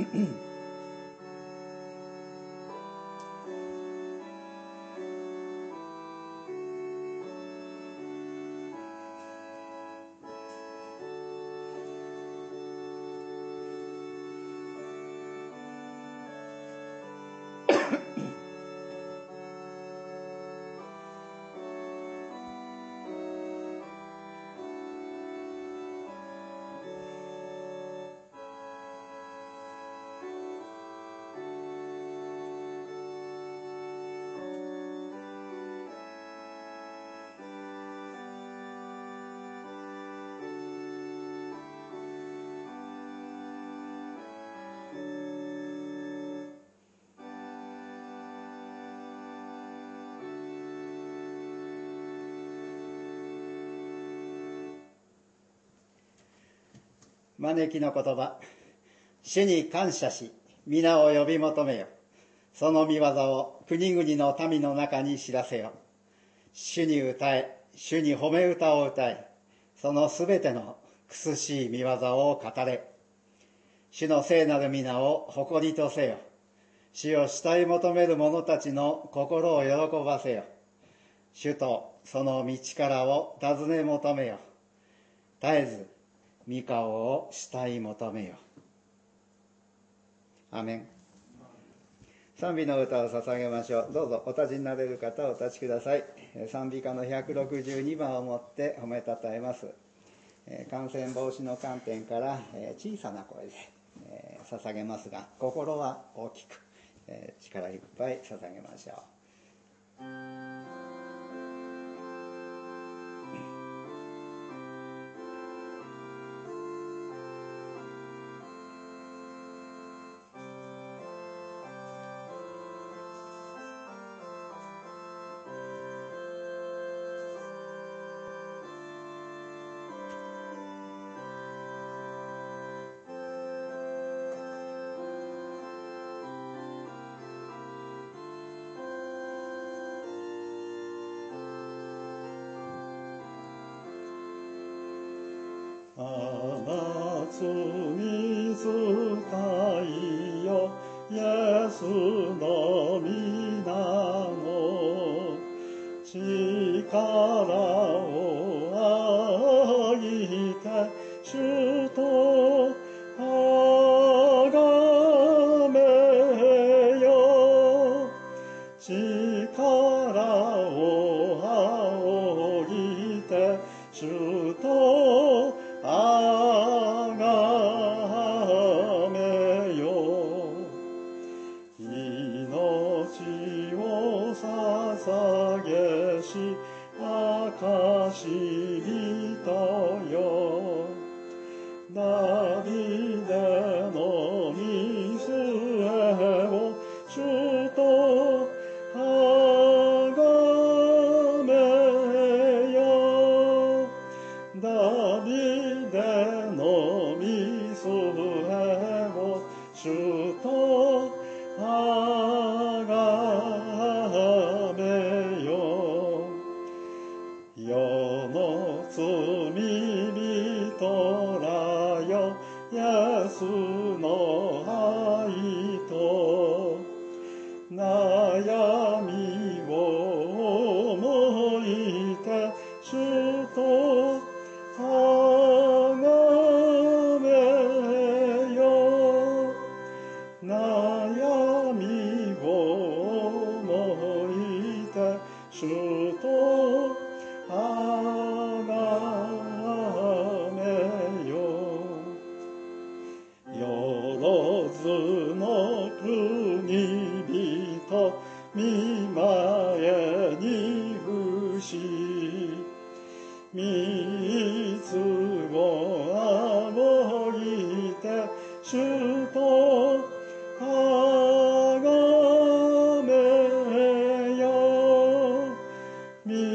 招きの言葉。主に感謝し皆を呼び求めよ。その御業を国々の民の中に知らせよ。主に歌え、主に褒め歌を歌え、そのすべての苦しい御業を語れ。主の聖なる皆を誇りとせよ。主を慕い求める者たちの心を喜ばせよ。主とその道からを尋ね求めよ。絶えず御顔を慕い求めよ。アメン。賛美の歌を捧げましょう。どうぞお立ちになれる方お立ちください。賛美歌の162番をもって褒めたたえます。感染防止の観点から小さな声で捧げますが、心は大きく力いっぱい捧げましょう。 水たいよイエスの皆の力をあいて主とあがめよ。力を仰ぎて主とあがめよ。命を捧げし証人よ。ダビデの御末を主とあがめよ。ダビデの御末を主とあがめよ。世の罪人らよ、イエスの愛と悩みを思いて主とあがめよ。悩みを思いて主とあがめよ。よろずの国人見前に伏し三つを仰ぎて主とあがめよ。三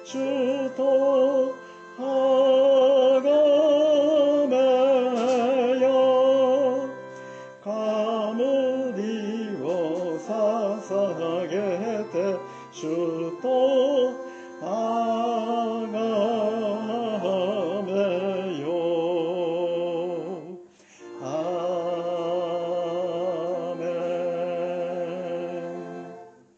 主とあがめよ。冠を捧げて主とあがめよ。アーメン。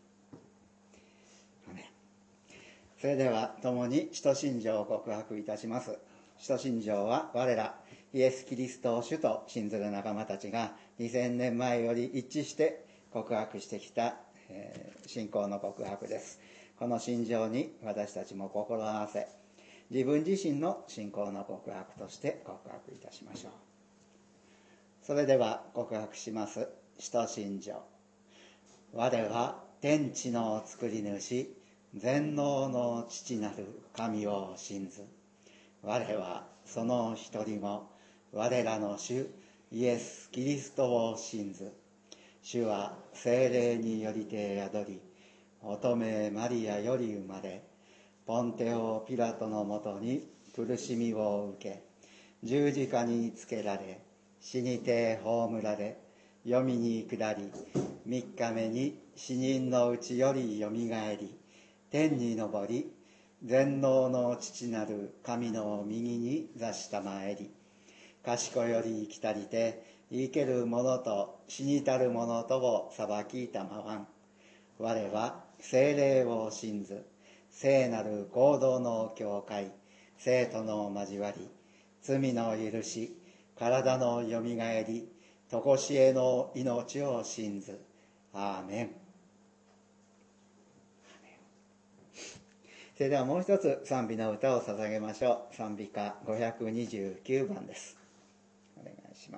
それでは共に使徒信条を告白いたします。使徒信条は我らイエス・キリストを主と信ずる仲間たちが2000年前より一致して告白してきた、信仰の告白です。この信条に私たちも心合わせ、自分自身の信仰の告白として告白いたしましょう。それでは告白します。使徒信条。我は天地の作り主、全能の父なる神を信ず。我はその一人も我らの主イエス・キリストを信ず。主は聖霊によりて宿り、乙女マリアより生まれ、ポンテオ・ピラトのもとに苦しみを受け、十字架につけられ、死にて葬られ、黄泉に下り、3日目に死人のうちよりよみがえり、天に昇り、全能の父なる神の右に座したまえり、賢より生きたりて、生ける者と死にたる者とを裁きたまわん。我は聖霊を信ず、聖なる行動の教会、聖徒の交わり、罪の許し、体のよみがえり、とこしえの命を信ず。アーメン。それではもう一つ賛美の歌を捧げましょう。賛美歌529番です。お願いします。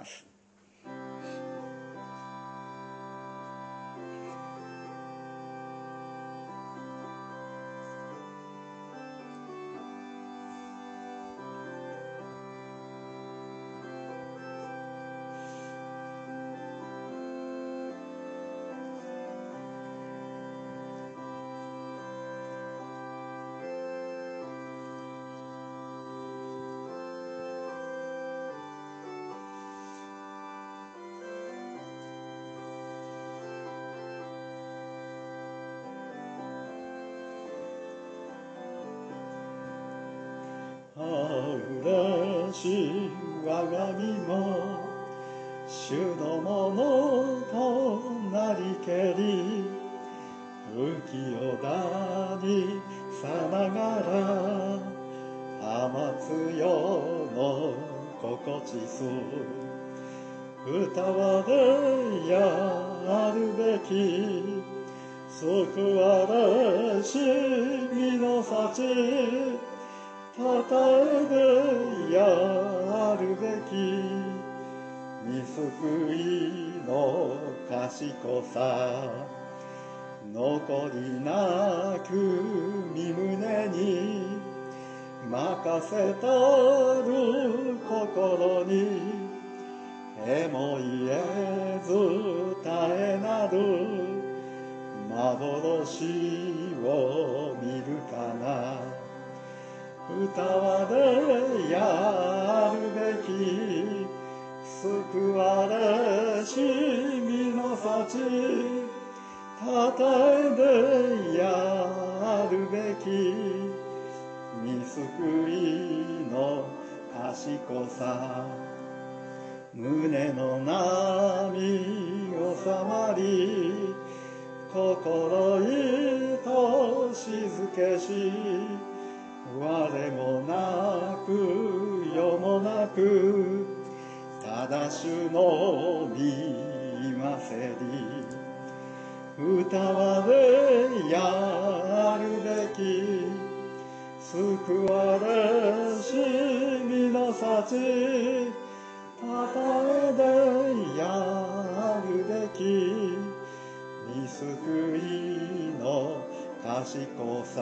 嬉しい我が身も主のものとなりけり、浮世だにさながら天津よの心地す。歌われやるべき救われし身の幸、たたえでやるべき見救いの賢さ、残りなく身胸に任せたる心に、えも言えず絶えなる幻を見るかな。歌われやるべき救われし身の幸、たたえでやるべき見救いの賢さ、胸の波収まり、心いと静けし、我もなく世もなく、ただ主の見ませり。歌われやるべき救われし身の幸、たたえでやるべき見救いの賢さ。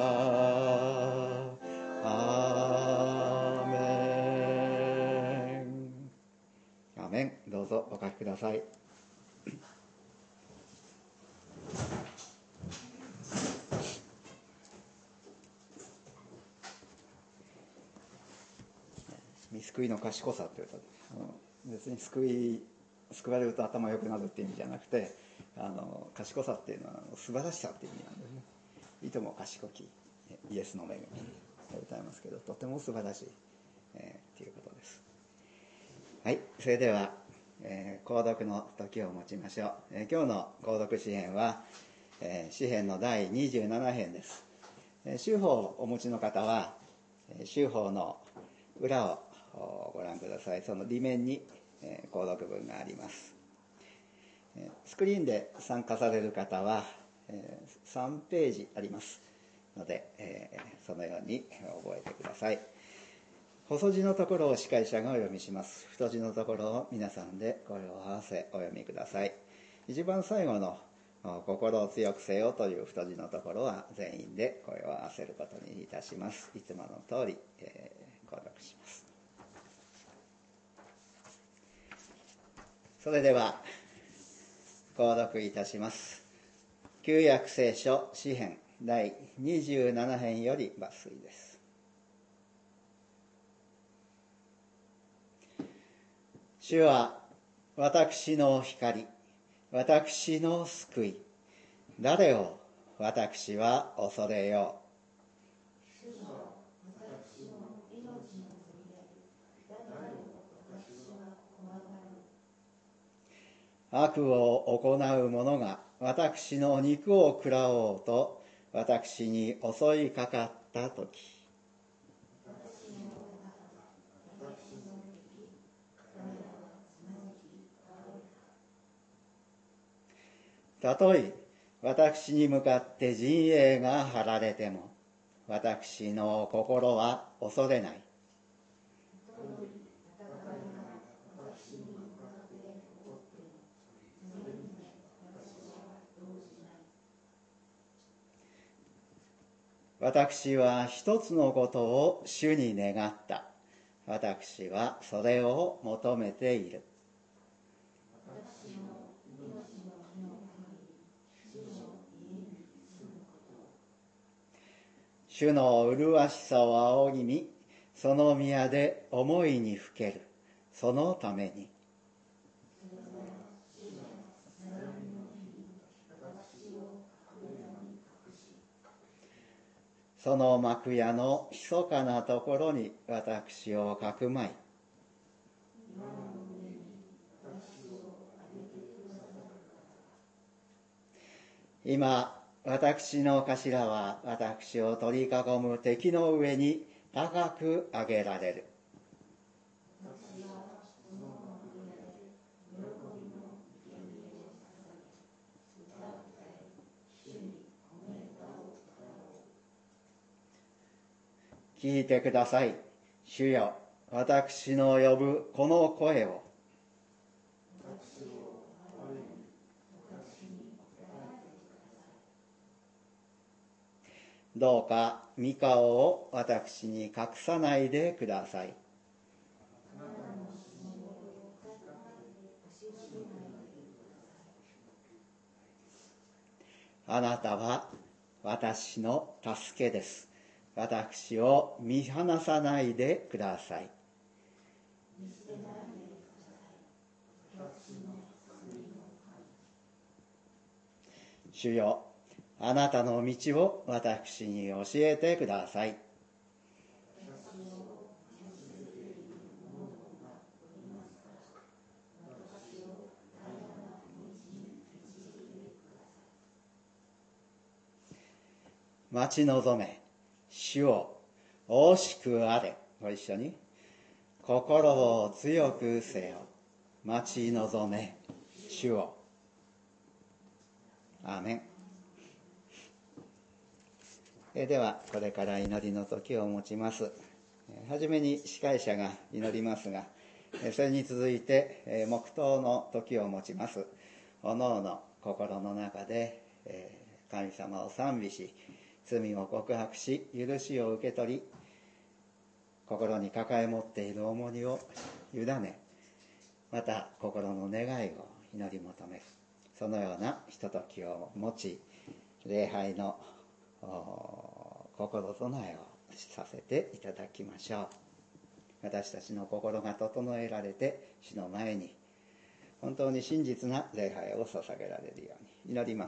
アーメン。 アーメン。どうぞお書きください。 救いの賢さというと、別に救われると頭良くなるっていう意味じゃなくて、賢さっていうのは素晴らしさっていう意味なんですね。いとも賢きイエスの恵みと歌いますけど、とても素晴らしい、ということです。はい、それでは、購読の時を持ちましょう。今日の購読詩編は、詩編の第27編です。修法をお持ちの方は、修法の裏をご覧ください。その裏面に、購読文があります。スクリーンで参加される方は、3ページありますので、そのように覚えてください。細字のところを司会者がお読みします。太字のところを皆さんで声を合わせお読みください。一番最後の心を強くせよという太字のところは全員で声を合わせることにいたします。いつもの通り、購読します。それでは購読いたします。旧約聖書詩編第27編より抜粋です。主は私の光、私の救い、誰を私は恐れよう。悪を行う者が私の肉を食らおうと私に襲いかかったとき、たとえ私に向かって陣営が張られても私の心は恐れない。私は一つのことを主に願った。私はそれを求めている。主の麗しさを仰ぎ見、その宮で思いにふける。そのためにその幕屋の密かなところに私をかくまい、今私の頭は私を取り囲む敵の上に高く上げられる。聞いてください。主よ、私の呼ぶこの声を。どうか御顔を私に隠さないでください。あなたは私の助けです。私を見放さないでください。主よ、あなたの道を私に教えてください。待ち望め、主を惜しくあれ。ご一緒に。心を強くせよ。待ち望め、主を。アーメン。ではこれから祈りの時を持ちます。はじめに司会者が祈りますが、それに続いて黙祷の時を持ちます。おのおの心の中で神様を賛美し、罪を告白し、許しを受け取り、心に抱え持っている重荷を委ね、また心の願いを祈り求める、そのようなひとときを持ち、礼拝の心備えをさせていただきましょう。 私たちの心が整えられて、主の前に本当に真実な礼拝を捧げられるように祈ります。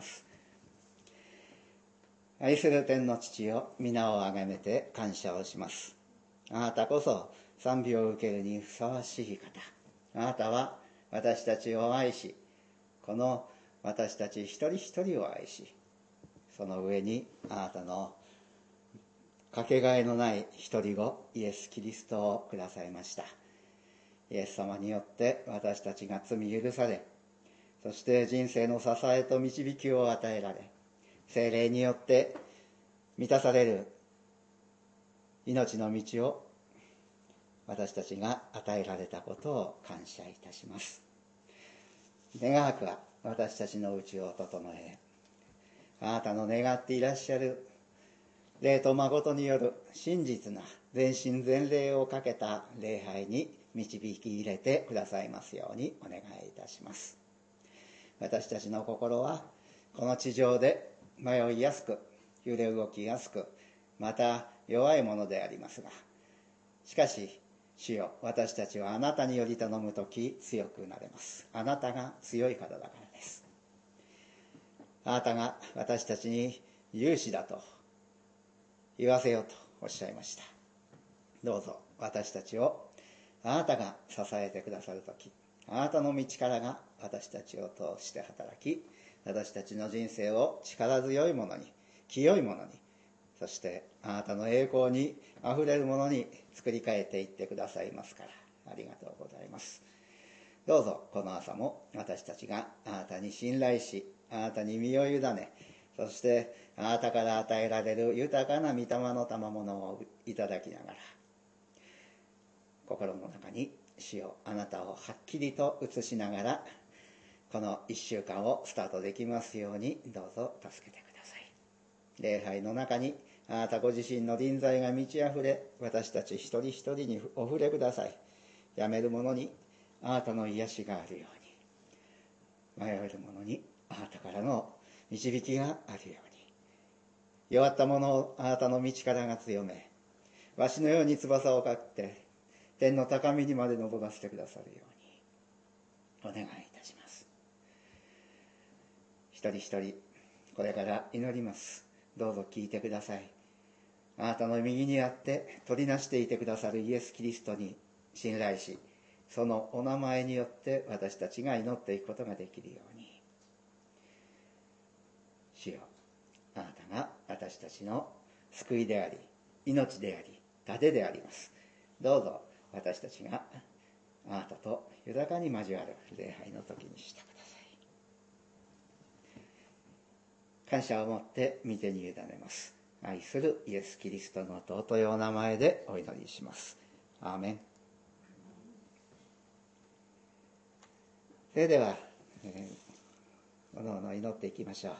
愛する天の父よ、皆をあがめて感謝をします。あなたこそ賛美を受けるにふさわしい方。あなたは私たちを愛し、この私たち一人一人を愛し、その上にあなたのかけがえのない一人子イエス・キリストをくださいました。イエス様によって私たちが罪許され、そして人生の支えと導きを与えられ、聖霊によって満たされる命の道を私たちが与えられたことを感謝いたします。願わくは私たちのうちを整え、あなたの願っていらっしゃる霊と誠による真実な全身全霊をかけた礼拝に導き入れてくださいますようにお願いいたします。私たちの心はこの地上で迷いやすく、揺れ動きやすく、また弱いものでありますが、しかし主よ、私たちはあなたにより頼むとき強くなれます。あなたが強い方だからです。あなたが私たちに勇士だと言わせようとおっしゃいました。どうぞ私たちをあなたが支えてくださるとき、あなたの道からが私たちを通して働き、私たちの人生を力強いものに、清いものに、そしてあなたの栄光にあふれるものに作り変えていってくださいますから、ありがとうございます。どうぞこの朝も私たちがあなたに信頼し、あなたに身を委ね、そしてあなたから与えられる豊かな御霊の賜物をいただきながら、心の中に主よ、あなたをはっきりと映しながらこの1週間をスタートできますようにどうぞ助けてください。礼拝の中にあなたご自身の臨在が満ち溢れ、私たち一人一人にお触れください。やめる者にあなたの癒しがあるように、迷える者にあなたからの導きがあるように、弱った者をあなたの道からが強め、わしのように翼をかって天の高みにまで登らせてくださるようにお願いいたします。一人一人これから祈ります。どうぞ聞いてください。あなたの右にあって取りなしていてくださるイエス・キリストに信頼し、そのお名前によって私たちが祈っていくことができるように。主よ、あなたが私たちの救いであり、命であり、盾であります。どうぞ私たちがあなたと豊かに交わる礼拝の時にしてください。感謝を持って御手に委ねます。愛するイエス・キリストの尊いお名前でお祈りします。アーメン。それでは、おのおの祈っていきましょう。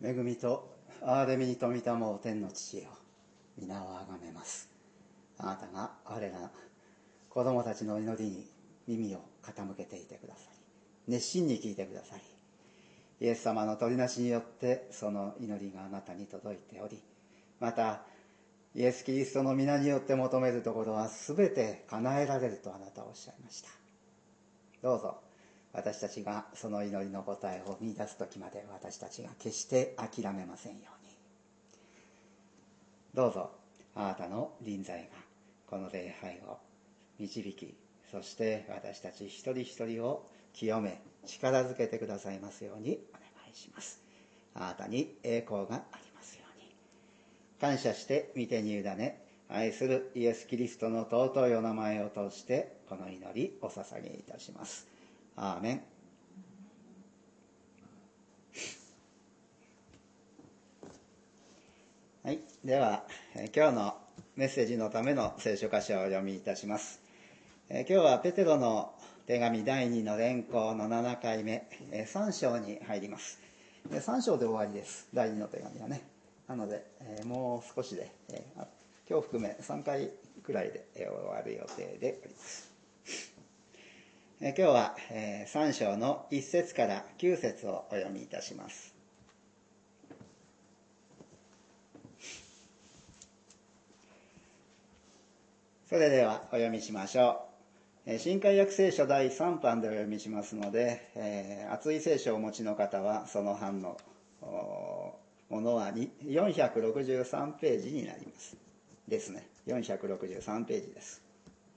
恵みと憐れみに富みたもう天の父よ、皆をあがめます。あなたが我ら子供たちの祈りに耳を傾けていてくださり、熱心に聞いてくださり、イエス様の取りなしによってその祈りがあなたに届いており、またイエス・キリストの皆によって求めるところは全て叶えられるとあなたはおっしゃいました。どうぞ私たちがその祈りの答えを見出す時まで、私たちが決して諦めませんように。どうぞあなたの臨在がこの礼拝を導き、そして私たち一人一人を清め力づけてくださいますようにお願いします。あなたに栄光がありますように。感謝して御手に委ね、愛するイエス・キリストの尊いお名前を通してこの祈りお捧げいたします。アーメン。はい、では今日のメッセージのための聖書箇所をお読みいたします。今日はペテロの手紙第2の連行の7回目、3章に入ります。3章で終わりです、第2の手紙はね。なのでもう少しで今日含め3回くらいで終わる予定でおります。今日は3章の1節から9節をお読みいたします。それではお読みしましょう。新海約聖書第3版でお読みしますので、厚い聖書をお持ちの方はその版のものは463ページになりますですね。463ページです。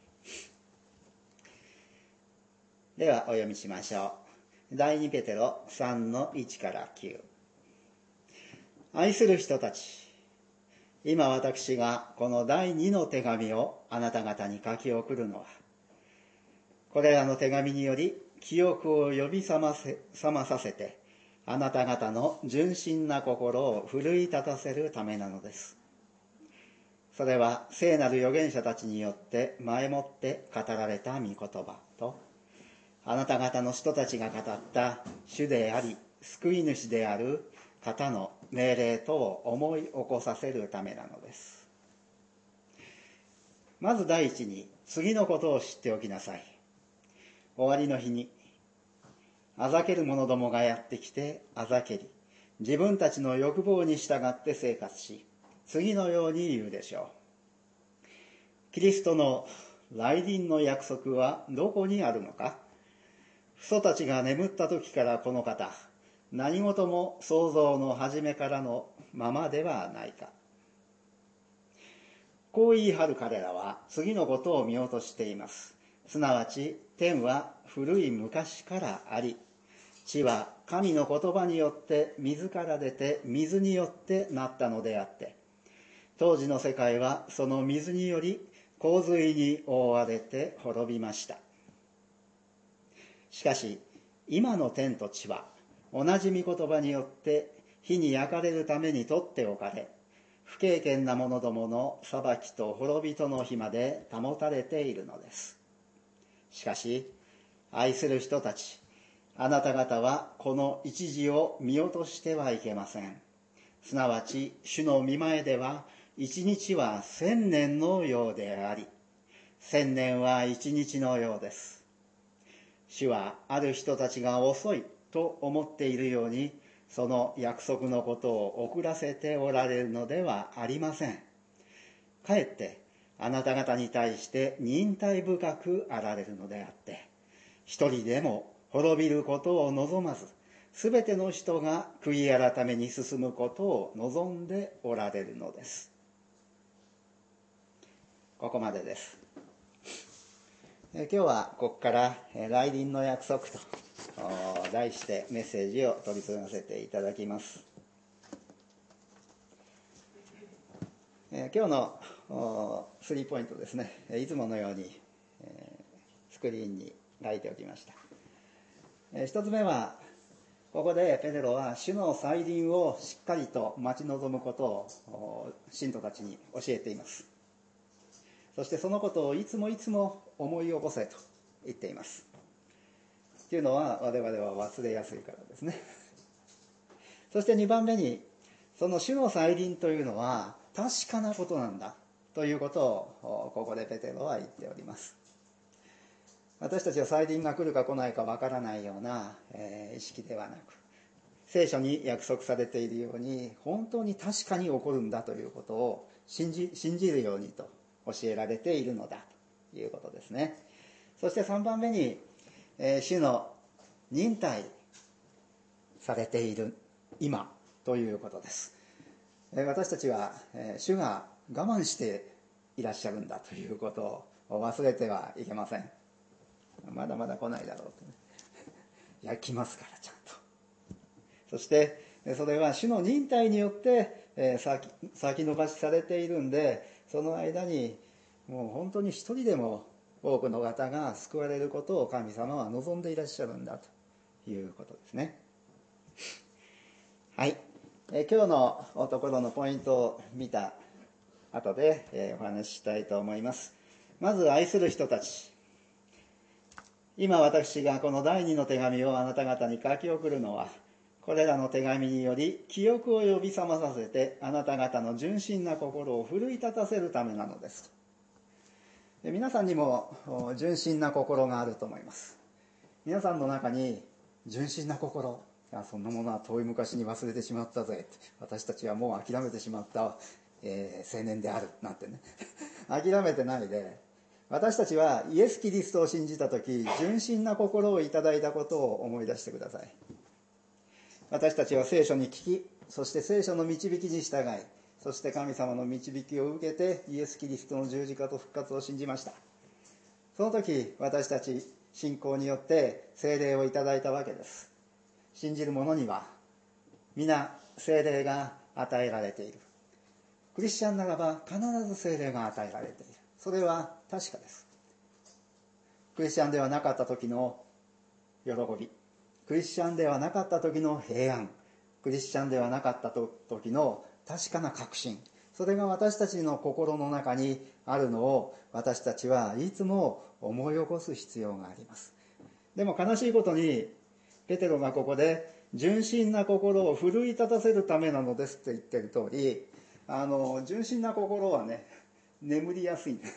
ではお読みしましょう。第2ペテロ3の1から9。愛する人たち、今私がこの第2の手紙をあなた方に書き送るのは、これらの手紙により記憶を呼び覚まさせて、あなた方の純真な心を奮い立たせるためなのです。それは聖なる預言者たちによって前もって語られた御言葉と、あなた方の人たちが語った主であり救い主である方の命令とを思い起こさせるためなのです。まず第一に次のことを知っておきなさい。終わりの日にあざける者どもがやってきてあざけり、自分たちの欲望に従って生活し、次のように言うでしょう。キリストの来臨の約束はどこにあるのか。父祖たちが眠った時からこの方、何事も創造の初めからのままではないか。こう言い張る彼らは次のことを見落としています。すなわち天は古い昔からあり、地は神の言葉によって水から出て水によってなったのであって、当時の世界はその水により洪水に覆われて滅びました。しかし今の天と地は同じ御言葉によって火に焼かれるために取っておかれ、不敬虔な者どもの裁きと滅びとの日まで保たれているのです。しかし愛する人たち、あなた方はこの一時を見落としてはいけません。すなわち主の御前では一日は1000年のようであり、1000年は一日のようです。主はある人たちが遅いと思っているように、その約束のことを遅らせておられるのではありません。かえってあなた方に対して忍耐深くあられるのであって、一人でも滅びることを望まず、すべての人が悔い改めに進むことを望んでおられるのです。ここまでです。今日はここから来臨の約束と題してメッセージを取り次がせていただきます。今日の3ポイントですね、いつものようにスクリーンに書いておきました。一つ目は、ここでペテロは主の再臨をしっかりと待ち望むことを信徒たちに教えています。そしてそのことをいつもいつも思い起こせと言っています。というのは我々は忘れやすいからですね。 そして2番目に、その主の再臨というのは確かなことなんだということをここでペテロは言っております。私たちは再臨が来るか来ないかわからないような、意識ではなく、聖書に約束されているように本当に確かに起こるんだということを信じるようにと教えられているのだということですね。そして3番目に、主の忍耐されている今ということです。私たちは主が我慢していらっしゃるんだということを忘れてはいけません。まだまだ来ないだろうと、ね、いや来ますからちゃんと。そしてそれは主の忍耐によって先延ばしされているんで、その間にもう本当に一人でも多くの方が救われることを神様は望んでいらっしゃるんだということですね。はい、今日のところのポイントを見た後で、お話ししたいと思います。まず、愛する人たち。今私がこの第2の手紙をあなた方に書き送るのは、これらの手紙により記憶を呼び覚まさせてあなた方の純真な心を奮い立たせるためなのです。皆さんにも純真な心があると思います。皆さんの中に純真な心、いやそんなものは遠い昔に忘れてしまったぜ、私たちはもう諦めてしまった、青年であるなんてね諦めてないで、私たちはイエス・キリストを信じた時、純真な心をいただいたことを思い出してください。私たちは聖書に聞き、そして聖書の導きに従い、そして神様の導きを受けてイエス・キリストの十字架と復活を信じました。その時私たち信仰によって聖霊をいただいたわけです。信じる者には皆聖霊が与えられている。クリスチャンならば必ず聖霊が与えられている。それは確かです。クリスチャンではなかった時の喜び、クリスチャンではなかった時の平安、クリスチャンではなかった時の確かな確信、それが私たちの心の中にあるのを私たちはいつも思い起こす必要があります。でも悲しいことにペテロがここで純真な心を奮い立たせるためなのですって言ってる通り、純真な心はね、眠りやすい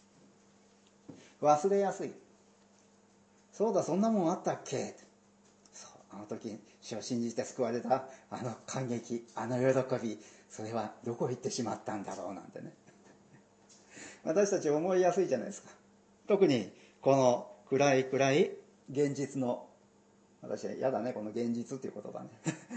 忘れやすい。そうだ、そんなもんあったっけ、そうあの時主を信じて救われたあの感激、あの喜び、それはどこ行ってしまったんだろうなんてね私たち思いやすいじゃないですか。特にこの暗い現実の、私は嫌だねこの現実っていう言葉ね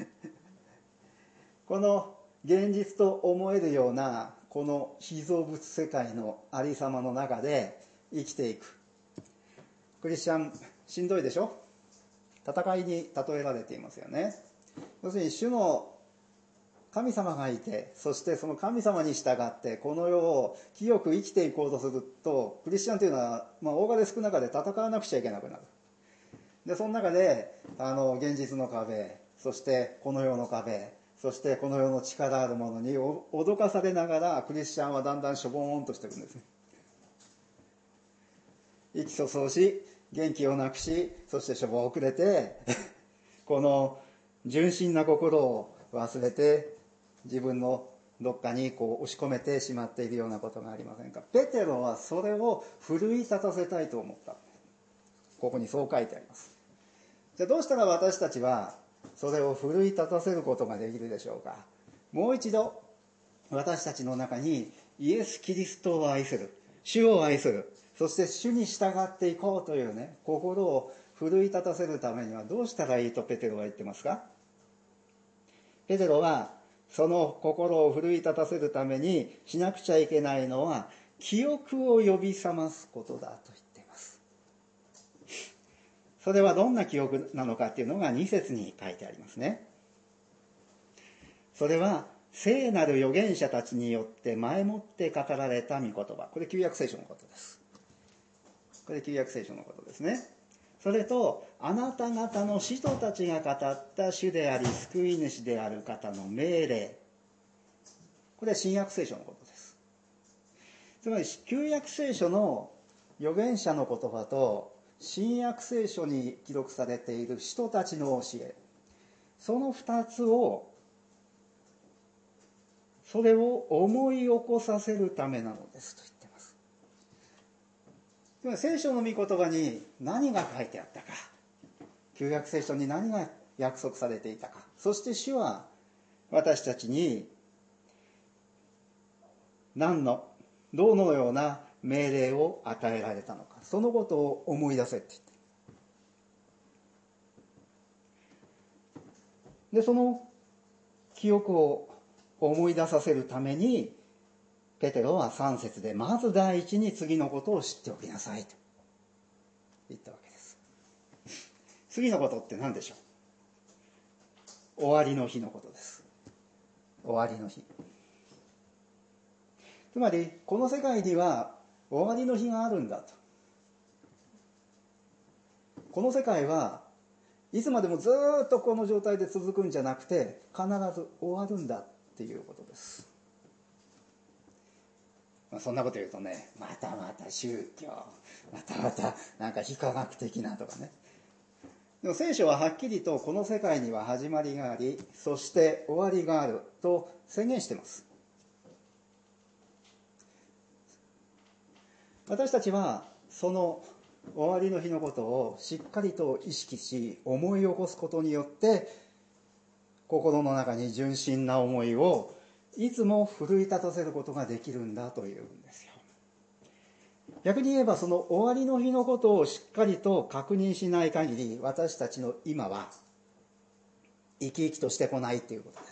この現実と思えるようなこの被造物世界のありさまの中で生きていく。クリスチャンしんどいでしょ。戦いに例えられていますよね。要するに主の神様がいて、そしてその神様に従ってこの世を清く生きていこうとすると、クリスチャンというのは、大金少なかで戦わなくちゃいけなくなる。でその中で現実の壁、そしてこの世の壁、そしてこの世の力あるものに脅かされながらクリスチャンはだんだんしょぼーんとしていくんですね。意気粗相し、元気をなくし、そしてしょぼ遅れてこの純真な心を忘れて自分のどっかに押し込めてしまっているようなことがありませんか。ペテロはそれを奮い立たせたいと思った。ここにそう書いてあります。じゃあどうしたら私たちはそれを奮い立たせることができるでしょうか。もう一度私たちの中にイエス・キリストを愛する、主を愛する、そして主に従っていこうというね、心を奮い立たせるためにはどうしたらいいとペテロは言ってますか。ペテロはその心を奮い立たせるためにしなくちゃいけないのは記憶を呼び覚ますことだと言っています。それはどんな記憶なのかっていうのが2節に書いてありますね。それは聖なる預言者たちによって前もって語られた御言葉、これ旧約聖書のことです。これ旧約聖書のことですね。それとあなた方の使徒たちが語った主であり救い主である方の命令、これは新約聖書のことです。つまり旧約聖書の預言者の言葉と新約聖書に記録されている使徒たちの教え、 その2つを、それを思い起こさせるためなのですと言っています。でも聖書の御言葉に何が書いてあったか、旧約聖書に何が約束されていたか、そして主は私たちにどのような命令を与えられたのか、そのことを思い出せって言って、でその記憶を思い出させるためにペテロは3節でまず第一に次のことを知っておきなさいと言ったわけです。次のことって何でしょう。終わりの日のことです。終わりの日。つまりこの世界には終わりの日があるんだと。この世界はいつまでもずっとこの状態で続くんじゃなくて必ず終わるんだっていうことです。そんなこと言うとね、またまた宗教、またまたなんか非科学的なとかね。でも聖書ははっきりとこの世界には始まりがあり、そして終わりがあると宣言しています。私たちはその終わりの日のことをしっかりと意識し思い起こすことによって心の中に純真な思いをいつも奮い立たせることができるんだというんですよ。逆に言えばその終わりの日のことをしっかりと確認しない限り私たちの今は生き生きとしてこないということです。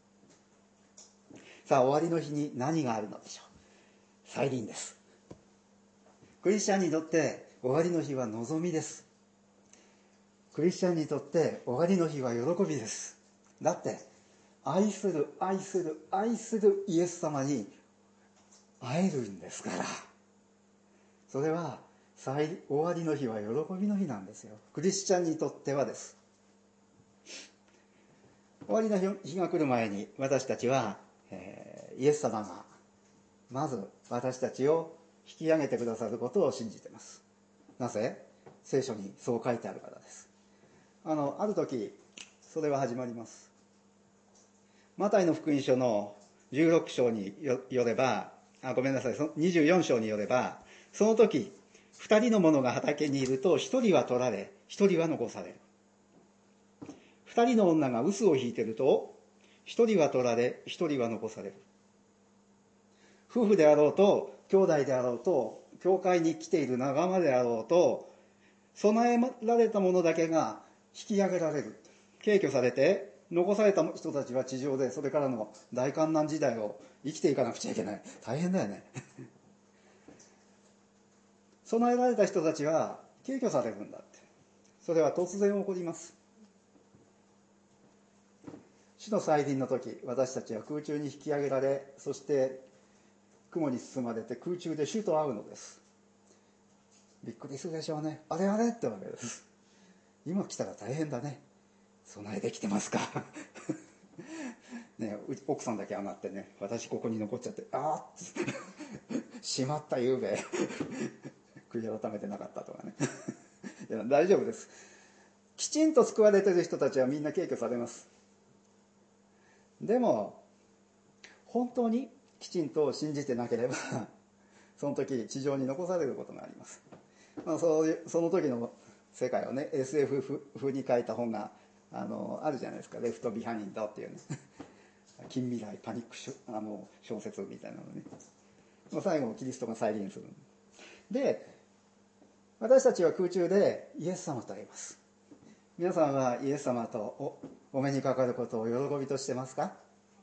さあ終わりの日に何があるのでしょう。再臨です。クリスチャンにとって終わりの日は望みです。クリスチャンにとって終わりの日は喜びです。だって愛するイエス様に会えるんですから。それは終わりの日は喜びの日なんですよ。クリスチャンにとってはです。終わりの日が来る前に私たちは、イエス様がまず私たちを引き上げてくださることを信じています。なぜ？聖書にそう書いてあるからです。ある時それは始まります。マタイの福音書の16章によれば24章によれば、その時2人の者が畑にいると1人は取られ1人は残される。2人の女が臼を引いていると1人は取られ1人は残される。夫婦であろうと兄弟であろうと教会に来ている仲間であろうと備えられた者だけが引き上げられる。軽挙されて残された人たちは地上でそれからの大観難時代を生きていかなくちゃいけない。大変だよね。備えられた人たちは軽挙されるんだって。それは突然起こります。主の再臨の時、私たちは空中に引き上げられ、そして雲に包まれて空中で主と会うのです。びっくりするでしょうね。あれあれってわけです。今来たら大変だね。備えできてますかね、奥さんだけ上がってね、私ここに残っちゃって、しまったゆうべ悔い改めてなかったとかねいや大丈夫です。きちんと救われている人たちはみんな軽挙されます。でも本当にきちんと信じてなければその時地上に残されることがあります。その時の世界をね SF 風に書いた本があるじゃないですか。レフトビハインドっていうね近未来パニック小説みたいなのね。最後キリストが再臨する。で私たちは空中でイエス様と会います。皆さんはイエス様とお目にかかることを喜びとしてますか？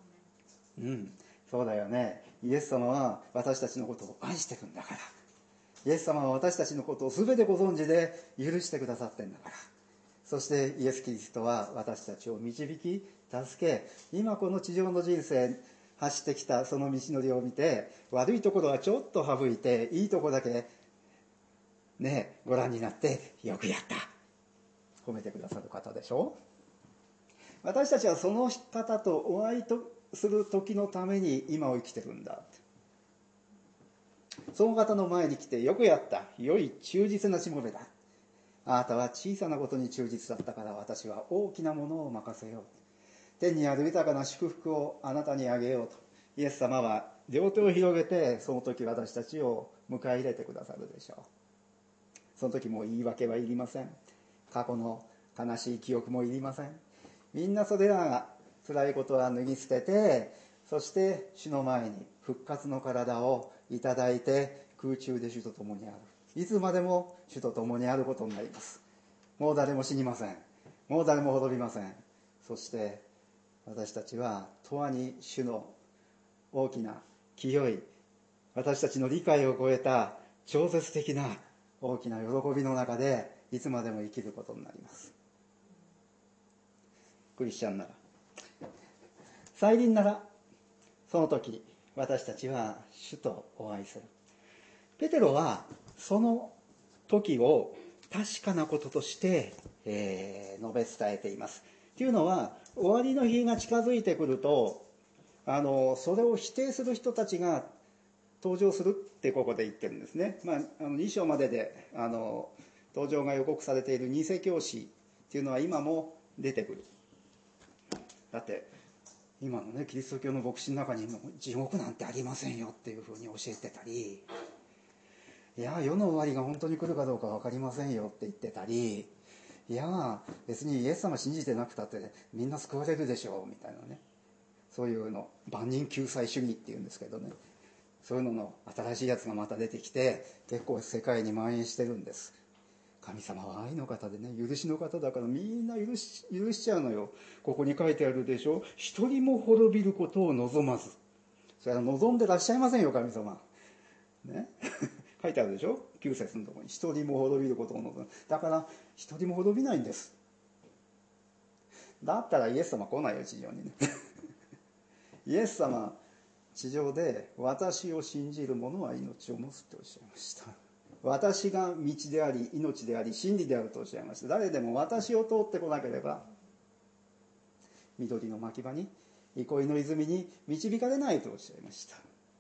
そうだよね。イエス様は私たちのことを愛してるんだから。イエス様は私たちのことを全てご存知で許してくださってんだから。そしてイエス・キリストは私たちを導き助け、今この地上の人生走ってきたその道のりを見て、悪いところはちょっと省いていいところだけねご覧になって、よくやった褒めてくださる方でしょ。私たちはその方とお会いする時のために今を生きてるんだ。その方の前に来て、よくやった、良い忠実なしもべだ、 あなたは小さなことに忠実だったから私は大きなものを任せよう。天にある豊かな祝福をあなたにあげようとイエス様は両手を広げて、その時私たちを迎え入れてくださるでしょう。その時もう言い訳はいりません。過去の悲しい記憶もいりません。みんなそれらが辛いことは脱ぎ捨てて、そして主の前に復活の体をいただいて、空中で主と共にある。いつまでも主と共にあることになります。もう誰も死にません。もう誰も滅びません。そして私たちは永遠に主の大きな清い、私たちの理解を超えた超絶的な大きな喜びの中でいつまでも生きることになります。クリスチャンなら、再臨なら、その時私たちは主とお会いする。ペテロはその時を確かなこととして、述べ伝えています。というのは、終わりの日が近づいてくると、それを否定する人たちが登場するってここで言ってるんですね。2章までで登場が予告されている偽教師っていうのは今も出てくる。だって今のねキリスト教の牧師の中にも地獄なんてありませんよっていうふうに教えてたり、いや世の終わりが本当に来るかどうか分かりませんよって言ってたり、いや別にイエス様信じてなくたってみんな救われるでしょうみたいなね、そういうの万人救済主義っていうんですけどね、そういうのの新しいやつがまた出てきて結構世界に蔓延してるんです。神様は愛の方でね、許しの方だからみんな許しちゃうのよ。ここに書いてあるでしょ、一人も滅びることを望まず。それは望んでらっしゃいませんよ神様ね書いてあるでしょ、9節のところに一人も滅びることを望む。だから一人も滅びないんです。だったらイエス様来ないよ地上にねイエス様地上で私を信じる者は命を持つっておっしゃいました。私が道であり命であり真理であるとおっしゃいました。誰でも私を通ってこなければ緑の牧場に憩いの泉に導かれないとおっしゃいました。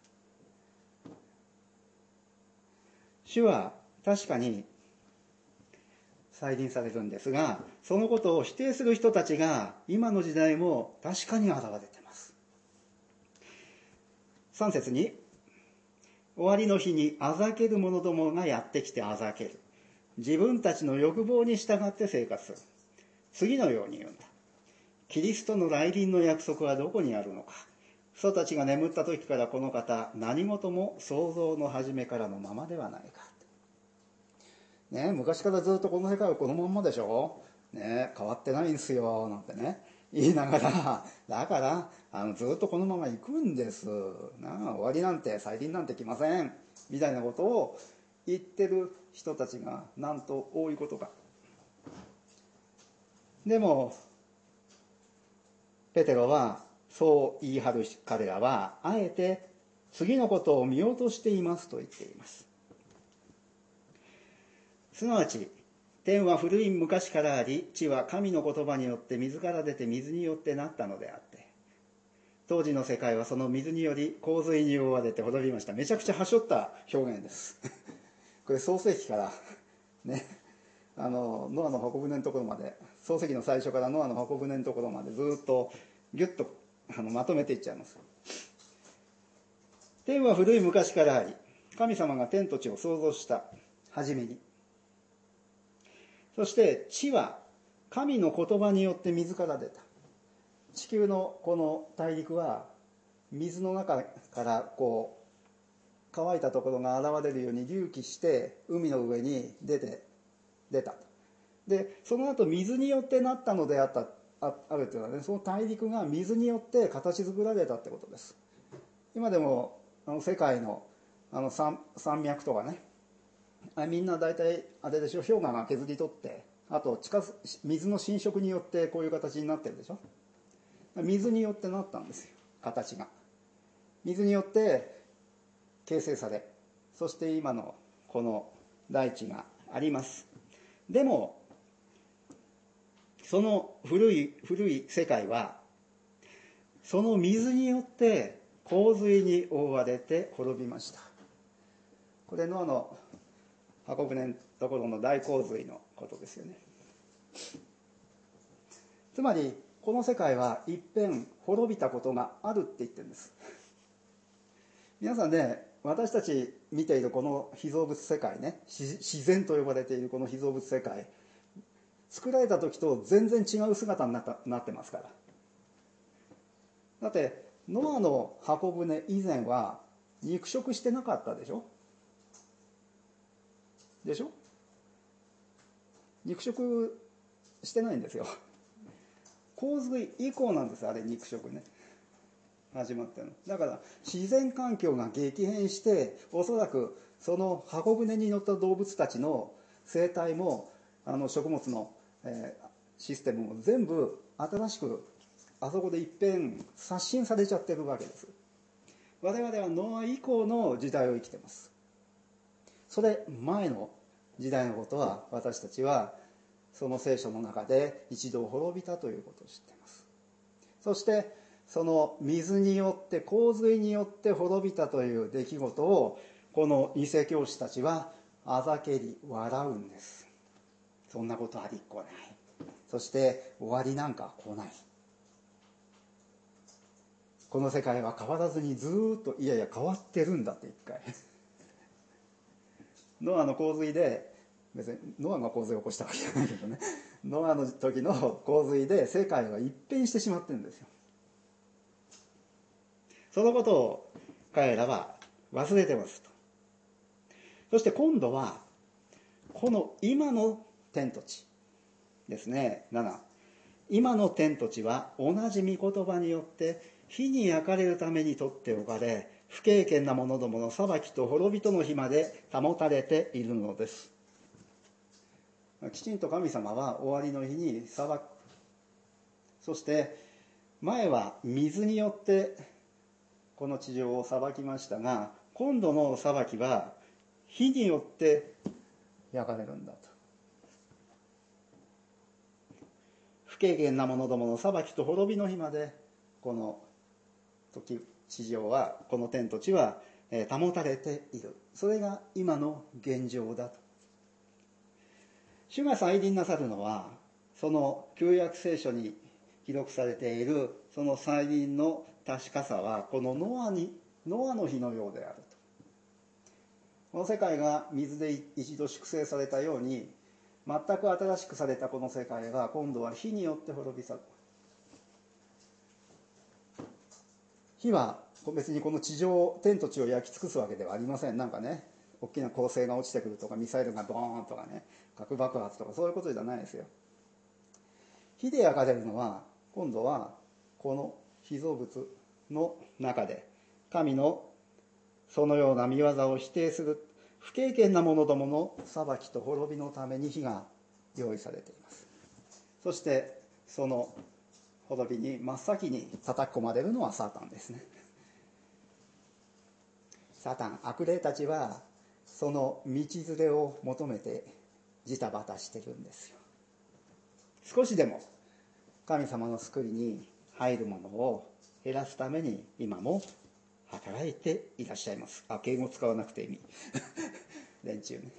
主は確かに再臨されるんですが、そのことを否定する人たちが今の時代も確かに現れています。3節に、終わりの日にあざける者どもがやってきてあざける。自分たちの欲望に従って生活する。次のように言うんだ。キリストの来臨の約束はどこにあるのか。人たちが眠った時からこの方、何事も創造の初めからのままではないか。ね、昔からずっとこの世界はこのまんまでしょ。ね、変わってないんですよなんてね言いながら、だからずっとこのまま行くんですな、終わりなんて再臨なんて来ませんみたいなことを言ってる人たちがなんと多いことか。でもペテロはそう言い張る彼らはあえて次のことを見落としていますと言っています。すなわち天は古い昔からあり、地は神の言葉によって水から出て水によってなったのであって、当時の世界はその水により洪水に覆われて滅びました。めちゃくちゃはしょった表現ですこれ創世記からね、ノアの箱舟のところまで、創世記の最初からノアの箱舟のところまでずっとギュッとまとめていっちゃいます。天は古い昔からあり、神様が天と地を創造した初めに、そして地は神の言葉によって水から出た。地球のこの大陸は水の中からこう乾いたところが現れるように隆起して海の上に出た。でその後水によってなったのであるというのはね、その大陸が水によって形作られたってことです。今でも世界の山脈とかね、みんな大体あれでしょ、氷河が削り取って、あと水の浸食によってこういう形になってるでしょ。水によってなったんですよ、形が。水によって形成され、そして今のこの大地があります。でもその古い世界はその水によって洪水に覆われて滅びました。これノアの箱舟のところの大洪水のことですよね。つまりこの世界は一遍滅びたことがあるって言ってるんです。皆さんね、私たち見ているこの被造物世界ね、自然と呼ばれているこの被造物世界、作られた時と全然違う姿になってますから。だってノアの箱舟以前は肉食してなかったでしょ。肉食してないんですよ。洪水以降なんです、あれ肉食ね、始まったの。だから自然環境が激変して、おそらくその箱舟に乗った動物たちの生態も食物の、システムも全部新しくあそこで一変刷新されちゃってるわけです。我々はノア以降の時代を生きてます。それ前の時代のことは私たちはその聖書の中で一度滅びたということを知っています。そしてその水によって洪水によって滅びたという出来事をこの偽教師たちはあざけり笑うんです。そんなことありっこない。そして終わりなんか来ない。この世界は変わらずにずっといやいや変わってるんだって一回ノアの洪水で、別にノアが洪水を起こしたわけじゃないけどね、ノアの時の洪水で世界は一変してしまってるんですよ。そのことを彼らは忘れてますと。そして今度はこの今の天と地ですね。7、今の天と地は同じ御言葉によって火に焼かれるために取っておかれ、不敬虔な者どもの裁きと滅びとの日まで保たれているのです。きちんと神様は終わりの日に裁く。そして前は水によってこの地上を裁きましたが、今度の裁きは火によって焼かれるんだと。不敬虔な者どもの裁きと滅びの日までこの地上は、この天と地は保たれている。それが今の現状だと。主が再臨なさるのは、その旧約聖書に記録されているその再臨の確かさはこのノアの日のようであると。この世界が水で一度粛清されたように、全く新しくされたこの世界が今度は火によって滅び去る。火は別にこの地上、天と地を焼き尽くすわけではありません。なんかね、大きな恒星が落ちてくるとか、ミサイルがドーンとかね、核爆発とか、そういうことじゃないですよ。火で焼かれるのは、今度はこの被造物の中で神のそのような見業を否定する不敬虔な者どもの裁きと滅びのために火が用意されています。そしてその滅びに真っ先に叩き込まれるのはサタンですね。サタン、悪霊たちはその道連れを求めてジタバタしてるんですよ。少しでも神様の救いに入るものを減らすために今も働いていらっしゃいます。敬語使わなくていい連中ね。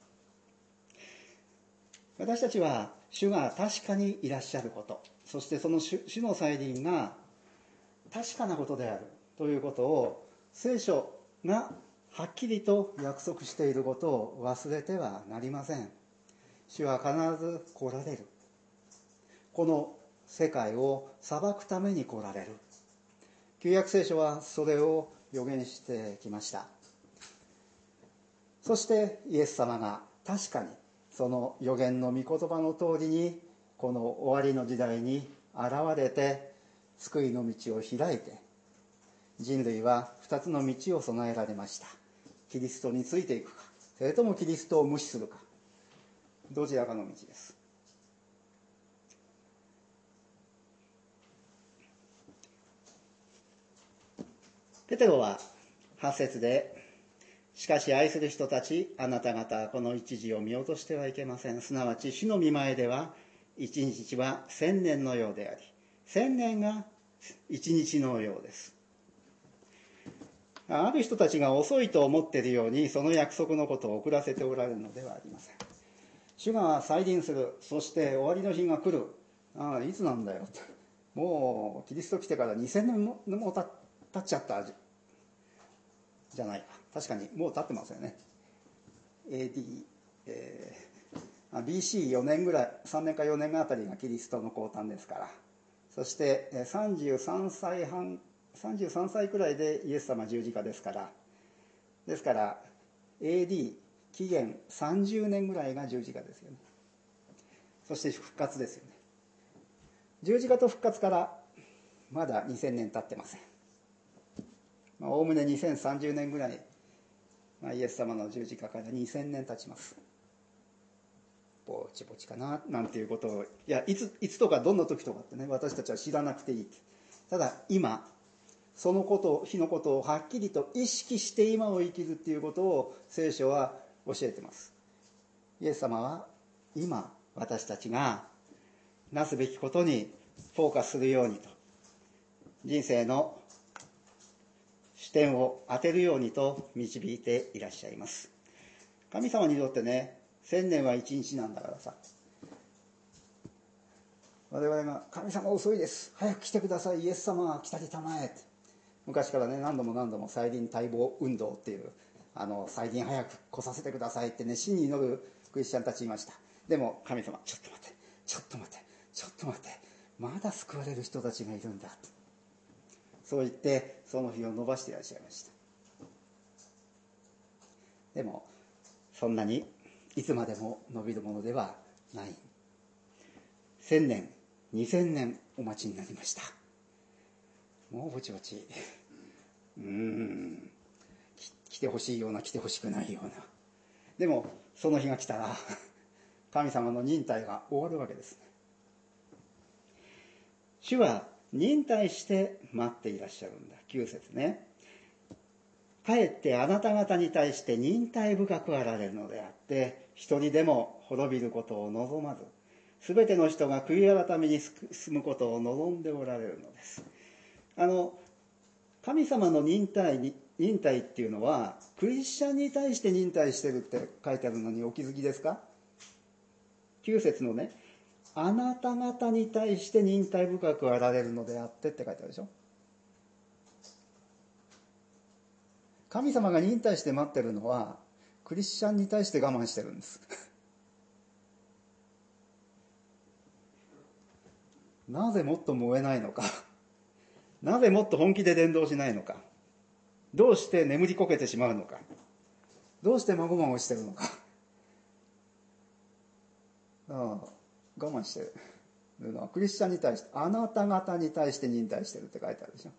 私たちは主が確かにいらっしゃること、そしてその主の再臨が確かなことであるということを聖書がはっきりと約束していることを忘れてはなりません。主は必ず来られる。この世界を裁くために来られる。旧約聖書はそれを予言してきました。そしてイエス様が確かにその予言の御言葉の通りにこの終わりの時代に現れて救いの道を開いて、人類は2つの道を備えられました。キリストについていくか、それともキリストを無視するか、どちらかの道です。ペテロは8節で、しかし愛する人たち、あなた方この一時を見落としてはいけません。すなわち主の御前では一日は1000年のようであり、1000年が一日のようです。ある人たちが遅いと思っているようにその約束のことを遅らせておられるのではありません。 主が再臨する、そして終わりの日が来る。いつなんだよ。もうキリスト来てから2000年も経っちゃったじゃないか。確かにもう経ってますよね。AD、BC4 年ぐらい、3年か4年あたりがキリストの降誕ですから。そして33歳くらいでイエス様十字架ですから、AD 紀元30年ぐらいが十字架ですよね。そして復活ですよね。十字架と復活からまだ2000年経ってません。おおむね2030年ぐらい、イエス様の十字架から2000年経ちます。ぼちぼちかななんていうことを、いつとかどんな時とかってね、私たちは知らなくていい。ただ今そのこと日のことをはっきりと意識して今を生きるっていうことを聖書は教えてます。イエス様は今私たちがなすべきことにフォーカスするようにと、人生の視点を当てるようにと導いていらっしゃいます。神様にとってね、1000年は1日なんだからさ、我々が神様遅いです、早く来てください、イエス様が来たりたまえって昔からね、何度も再臨待望運動っていう再臨早く来させてくださいってね、真に祈るクリスチャンたちいました。でも神様、ちょっと待って、まだ救われる人たちがいるんだ、そう言ってその日を延ばしていらっしゃいました。でもそんなにいつまでも伸びるものではない。1000年2000年お待ちになりました。もうぼちぼち来てほしいような来てほしくないような。でもその日が来たら神様の忍耐が終わるわけです。主は忍耐して待っていらっしゃるんだ。9節ね。かえってあなた方に対して忍耐深くあられるのであって、一人でも滅びることを望まず、すべての人が悔い改めに進むことを望んでおられるのです。神様の忍耐っていうのはクリスチャンに対して忍耐してるって書いてあるのにお気づきですか。9節のね、あなた方に対して忍耐深くあられるのであってって書いてあるでしょ。神様が忍耐して待ってるのはクリスチャンに対して我慢してるんですなぜもっと燃えないのか、なぜもっと本気で伝道しないのか、どうして眠りこけてしまうのか、どうしてまごまごしてるのか、我慢してるのはクリスチャンに対して、あなた方に対して忍耐してるって書いてあるでし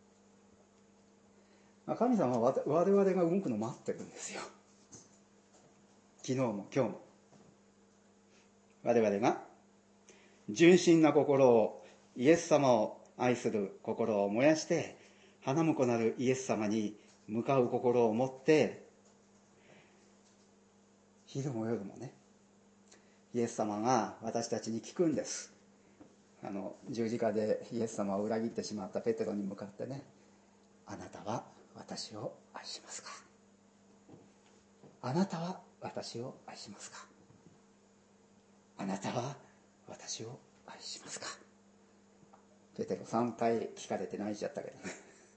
ょ。神様は我々が動くの待ってるんですよ。昨日も今日も我々が純真な心を、イエス様を愛する心を燃やして花婿なるイエス様に向かう心を持って昼も夜もね、イエス様が私たちに聞くんです。十字架でイエス様を裏切ってしまったペテロに向かってね、あなたは私を愛しますか、あなたは私を愛しますか、あなたは私を愛しますか。ペテロ3回聞かれて泣いちゃったけどね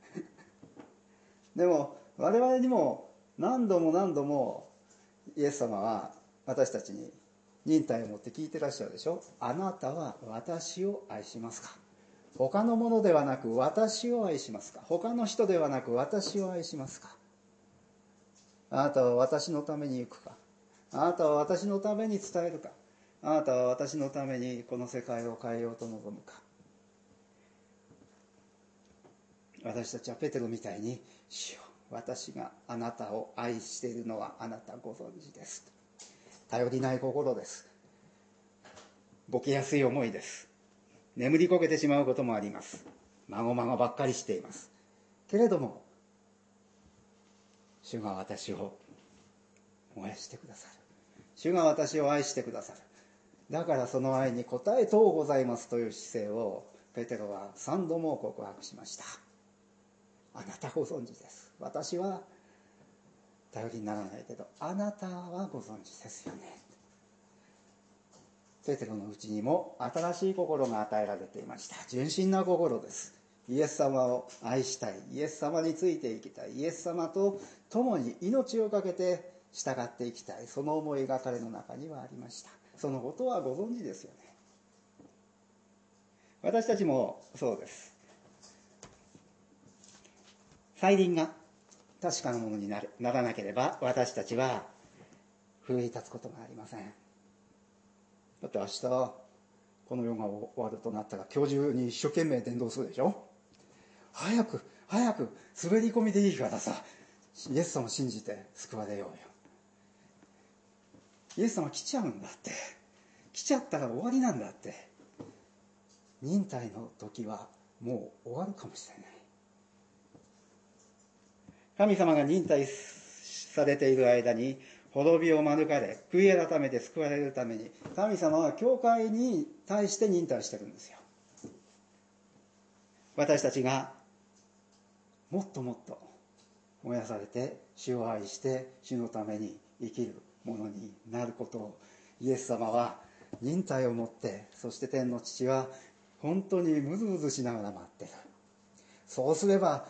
でも我々にも何度もイエス様は私たちに忍耐を持って聞いてらっしゃるでしょ。あなたは私を愛しますか、他のものではなく私を愛しますか、他の人ではなく私を愛しますか、あなたは私のために行くか、あなたは私のために伝えるか、あなたは私のためにこの世界を変えようと望むか。私たちはペテロみたいに、主よ、私があなたを愛しているのはあなたご存知です。頼りない心です。ボケやすい思いです。眠りこけてしまうこともあります。まごまごばっかりしています。けれども主が私を燃やしてくださる。主が私を愛してくださる。だからその愛に応えとうございますという姿勢をペテロは3度も告白しました。あなたご存知です。私は頼りにならないけどあなたはご存知ですよね。 ペテロのうちにも新しい心が与えられていました。純真な心です。イエス様を愛したい、イエス様についていきたい、イエス様と共に命をかけて従っていきたい、その思いが彼の中にはありました。そのことはご存知ですよね。私たちもそうです。再臨が確かなものにならなければ、私たちは奮い立つことがありません。だって明日この世が終わるとなったら、今日中に一生懸命伝道するでしょ。早く滑り込みでいいからさ、イエス様を信じて救われようよ。イエス様来ちゃうんだって。来ちゃったら終わりなんだって。忍耐の時はもう終わるかもしれない。神様が忍耐されている間に滅びを免れ、悔い改めて救われるために、神様は教会に対して忍耐してるんですよ。私たちがもっともっと燃やされて、主を愛して主のために生きるものになることを、イエス様は忍耐を持って、そして天の父は本当にムズムズしながら待ってる。そうすれば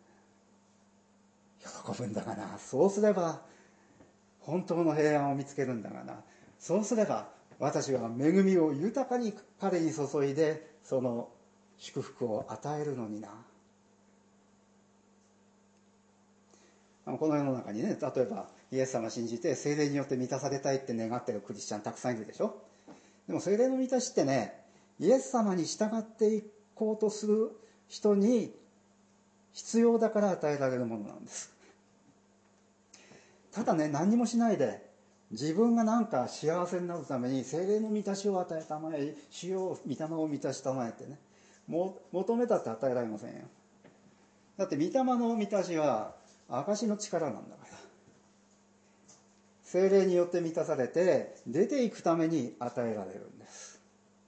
喜ぶんだがな、そうすれば本当の平安を見つけるんだがな、そうすれば私は恵みを豊かに彼に注いで、その祝福を与えるのにな。この世の中にね、例えばイエス様を信じて聖霊によって満たされたいって願っているクリスチャンたくさんいるでしょ。でも聖霊の満たしってね、イエス様に従っていこうとする人に必要だから与えられるものなんです。ただね、何にもしないで自分がなんか幸せになるために聖霊の満たしを与えたまえ、主よ御霊を満たしたまえってね、求めたって与えられませんよ。だって御霊の満たしは証の力なんだから。聖霊によって満たされて出ていくために与えられるんです。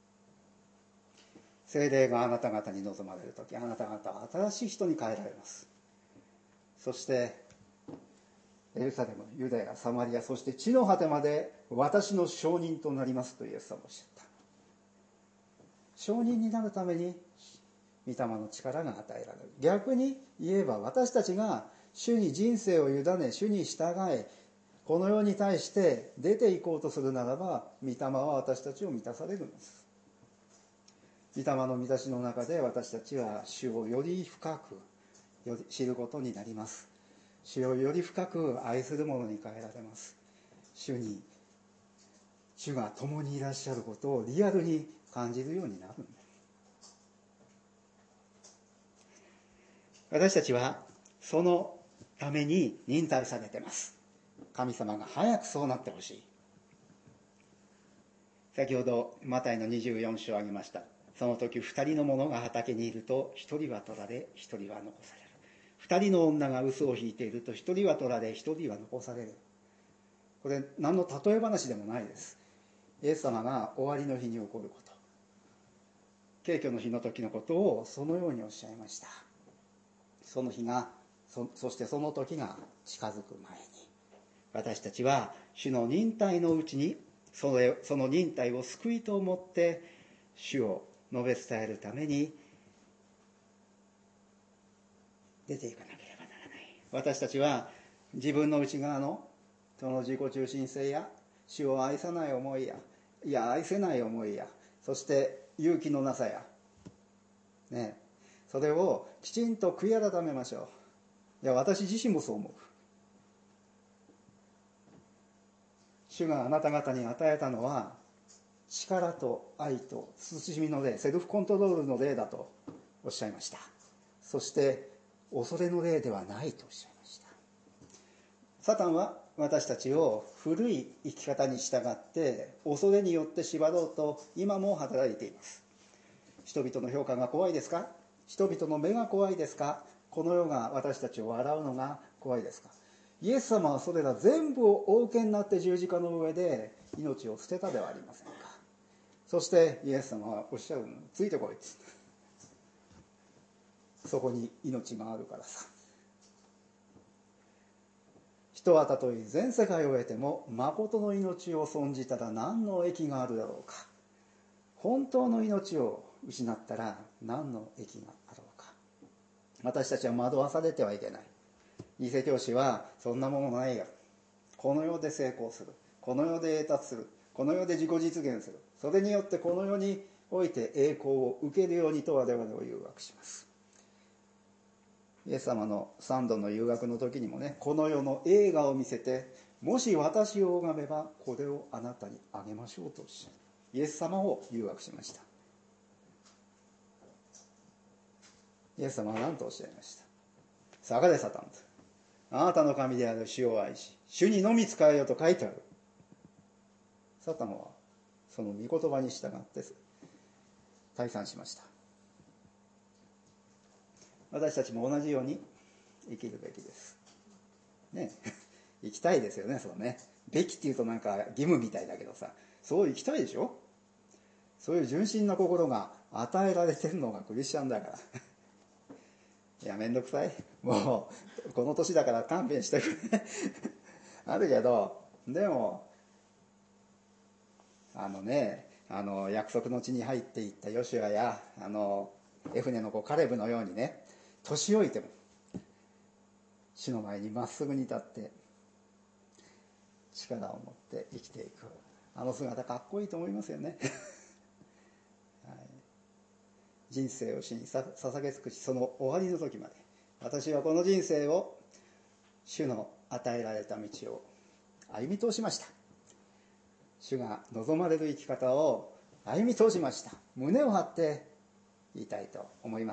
聖霊があなた方に臨まれるとき、あなた方は新しい人に変えられます。そしてエルサレム、ユダヤ、サマリア、そして地の果てまで私の証人となりますとイエス様おっしゃった。証人になるために御霊の力が与えられる。逆に言えば、私たちが主に人生を委ね、主に従い、この世に対して出ていこうとするならば、御霊は私たちを満たされるんです。御霊の満たしの中で私たちは主をより深く知ることになります。主をより深く愛するものに変えられます。主が共にいらっしゃることをリアルに感じるようになるんです。私たちはそのために忍耐されています。神様が早くそうなってほしい。先ほどマタイの24章を挙げました。その時2人の者が畑にいると、1人は取られ1人は残される。2人の女が臼を引いていると、1人は取られ1人は残される。これ何の例え話でもないです。イエス様が終わりの日に起こること、景挙の日の時のことをそのようにおっしゃいました。その日が そしてその時が近づく前に、私たちは主の忍耐のうちにその忍耐を救いと思って主を述べ伝えるために出ていかなければならない。私たちは自分の内側のその自己中心性や主を愛さない思いや愛せない思いや、そして勇気のなさやね、それをきちんと悔い改めましょう。私自身もそう思う。主があなた方に与えたのは力と愛と慎みの霊、セルフコントロールの霊だとおっしゃいました。そして恐れの霊ではないとおっしゃいました。サタンは私たちを古い生き方に従って恐れによって縛ろうと今も働いています。人々の評価が怖いですか？人々の目が怖いですか？この世が私たちを笑うのが怖いですか？イエス様はそれら全部をお受けになって十字架の上で命を捨てたではありませんか。そしてイエス様はおっしゃるの、ついてこい、そこに命があるからさ。人はたとえ全世界を得ても誠の命を損じたら何の益があるだろうか。 本当の命を失ったら何の益があろうか。私たちは惑わされてはいけない。偽教師はそんなものないよ、この世で成功する、この世で栄達する、この世で自己実現する、それによってこの世において栄光を受けるようにと我々を誘惑します。イエス様の3度の誘惑の時にもね、この世の映画を見せて、もし私を拝めばこれをあなたにあげましょうとおっしゃる。イエス様を誘惑しました。イエス様は何とおっしゃいました。下がれサタンと、あなたの神である主を愛し主にのみ仕えよと書いてある。サタンはその御言葉に従って退散しました。私たちも同じように生きるべきですね。生きたいですよね。そうね、べきっていうとなんか義務みたいだけどさ、そう生きたいでしょ。そういう純真な心が与えられてるのがクリスチャンだからいや、めんどくさい、もうこの年だから勘弁してくれあるけど、でも約束の地に入っていったヨシュアやエフネの子カレブのようにね、年老いても主の前にまっすぐに立って力を持って生きていく、あの姿かっこいいと思いますよね、はい、人生を主に捧げ尽くし、その終わりの時まで私はこの人生を主の与えられた道を歩み通しました。主が望まれる生き方を歩み通しました。胸を張って言いたいと思います。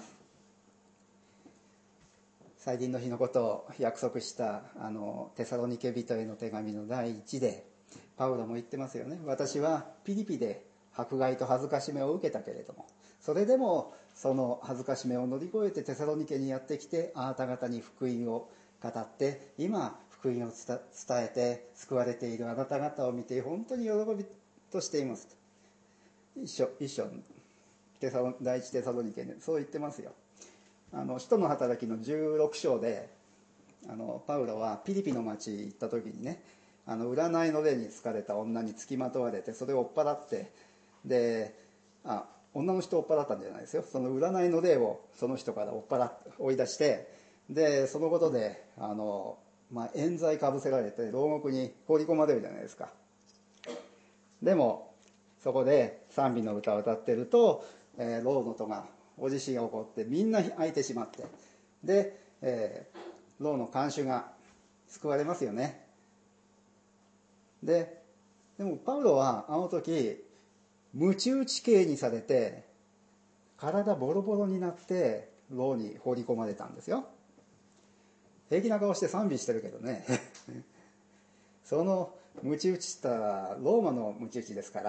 祭臨の日のことを約束したテサロニケ人への手紙の第1でパウロも言ってますよね。私はピリピで迫害と恥ずかしめを受けたけれども、それでもその恥ずかしめを乗り越えてテサロニケにやってきて、あなた方に福音を語って今福音を伝えて救われているあなた方を見て本当に喜びとしていますと、一緒第一テサロニケでそう言ってますよ。使徒の働きの16章でパウロはピリピの町行った時にね、占いの霊に疲れた女につきまとわれて、それを追っ払って、で女の人を追っ払ったんじゃないですよ。その占いの霊をその人から追い出して、でそのことで冤罪かぶせられて牢獄に放り込まれるじゃないですか。でもそこで賛美の歌を歌ってると、牢の戸がお地震が起こってみんな開いてしまって、で、牢の看守が救われますよね。でもパウロはあの時鞭打ち刑にされて体ボロボロになって牢に放り込まれたんですよ。平気な顔して賛美してるけどねその鞭打ちしたらローマの鞭打ちですから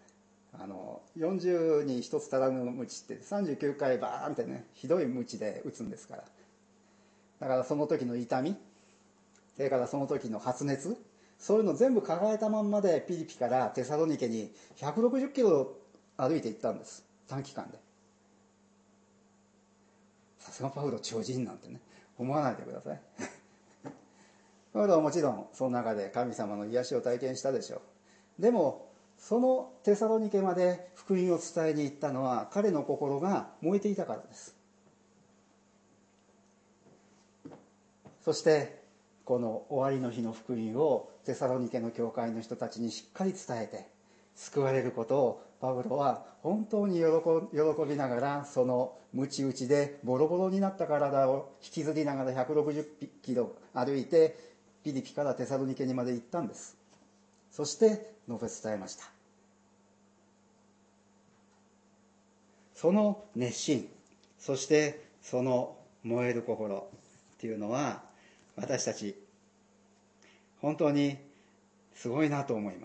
、40に一つ足らぬ鞭って39回バーンってね、ひどい鞭で打つんですから。だからその時の痛み、それからその時の発熱、そういうの全部抱えたまんまでピリピからテサロニケに160キロ歩いて行ったんです、短期間で。さすがパウロ超人なんてね思わないでくださいパウロはもちろんその中で神様の癒しを体験したでしょう。でもそのテサロニケまで福音を伝えに行ったのは彼の心が燃えていたからです。そしてこの終わりの日の福音をテサロニケの教会の人たちにしっかり伝えて救われることをパウロは本当に喜びながら、その鞭打ちでボロボロになった体を引きずりながら160キロ歩いてピリピからテサロニケにまで行ったんです。そして述べ伝えました。その熱心、そしてその燃える心っていうのは私たち本当にすごいなと思います。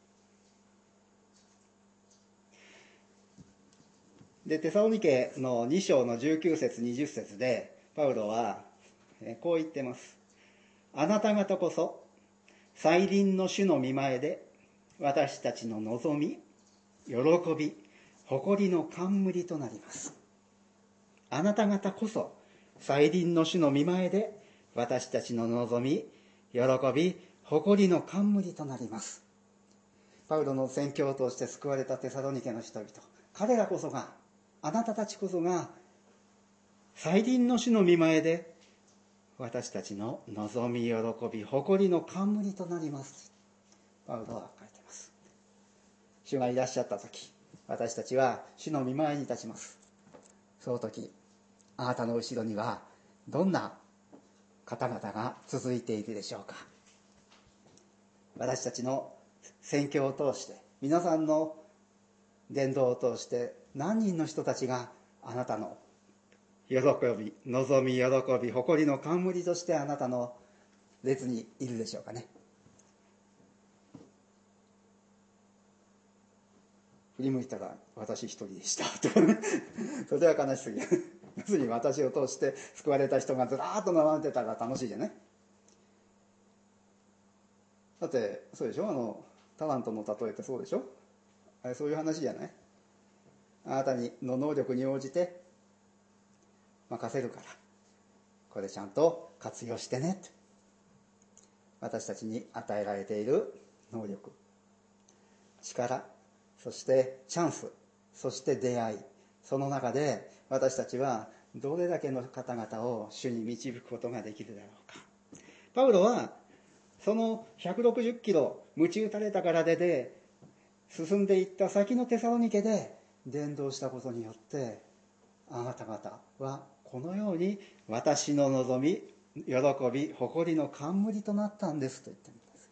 でテサロニケの2章の19節20節でパウロはこう言ってます。あなた方こそ再臨の主の御前で私たちの望み、喜び、誇りの冠となります。あなた方こそ再臨の主の御前で私たちの望み、喜び、誇りの冠となります。 パウロの宣教を通して救われたテサロニケの人々、彼らこそが、あなたたちこそが再臨の主の御前で私たちの望み喜び誇りの冠となります。パウロは書いています。主がいらっしゃった時、私たちは主の御前に立ちます。その時、あなたの後ろにはどんな方々が続いているでしょうか。私たちの宣教を通して、皆さんの伝道を通して何人の人たちがあなたの喜び、望み、喜び、誇りの冠としてあなたの列にいるでしょうかね。振り向いたら私一人でしたとね、それは悲しすぎる。要するに私を通して救われた人がずらーっと並んでたら楽しいじゃない。だってそうでしょ、タラントの例えってそうでしょ。あれそういう話じゃない。あなたの能力に応じて任せるからこれちゃんと活用してねって。私たちに与えられている能力、力、そしてチャンス、そして出会い、その中で私たちはどれだけの方々を主に導くことができるだろうか。パウロはその160キロ鞭打たれたからで進んでいった先のテサロニケで伝道したことによって、あなた方はこのように私の望み、喜び、誇りの冠となったんですと言っているんです。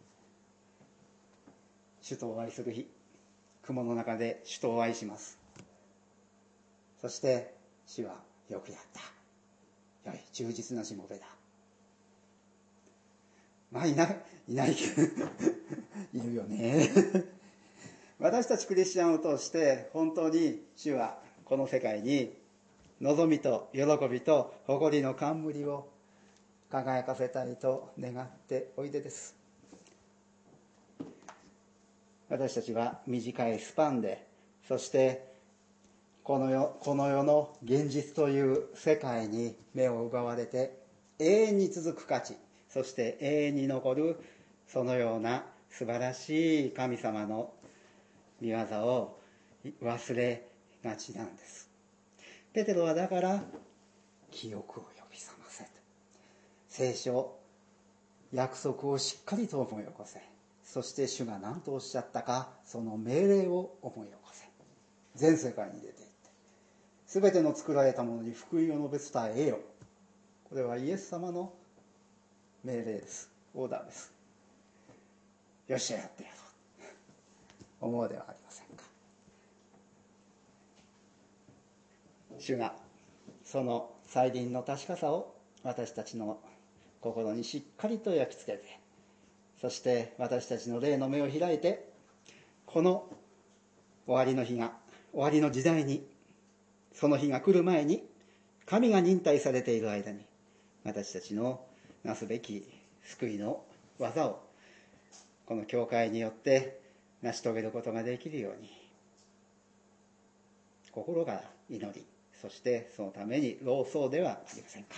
主とお会いする日、雲の中で主とお会いします。そして主はよくやった、良い充実なしもべだ。まあいないけどいるよね私たちクリスチャンを通して本当に主はこの世界に望みと喜びと誇りの冠を輝かせたいと願っておいでです。私たちは短いスパンで、そしてこの世の現実という世界に目を奪われて、永遠に続く価値、そして永遠に残るそのような素晴らしい神様の御業を忘れがちなんです。ペテロはだから記憶を呼び覚ませと、聖書、約束をしっかりと思い起こせ、そして主が何とおっしゃったか、その命令を思い起こせ。全世界に出ていって全ての作られたものに福音を述べ伝えよ。これはイエス様の命令です。オーダーです。よっしゃやってやろう思うではありませんか。主がその再臨の確かさを私たちの心にしっかりと焼き付けて、そして私たちの霊の目を開いて、この終わりの日が、終わりの時代に、その日が来る前に神が忍耐されている間に、私たちのなすべき救いの技をこの教会によって成し遂げることができるように、心から祈り、そしてそのために労そうではありませんか。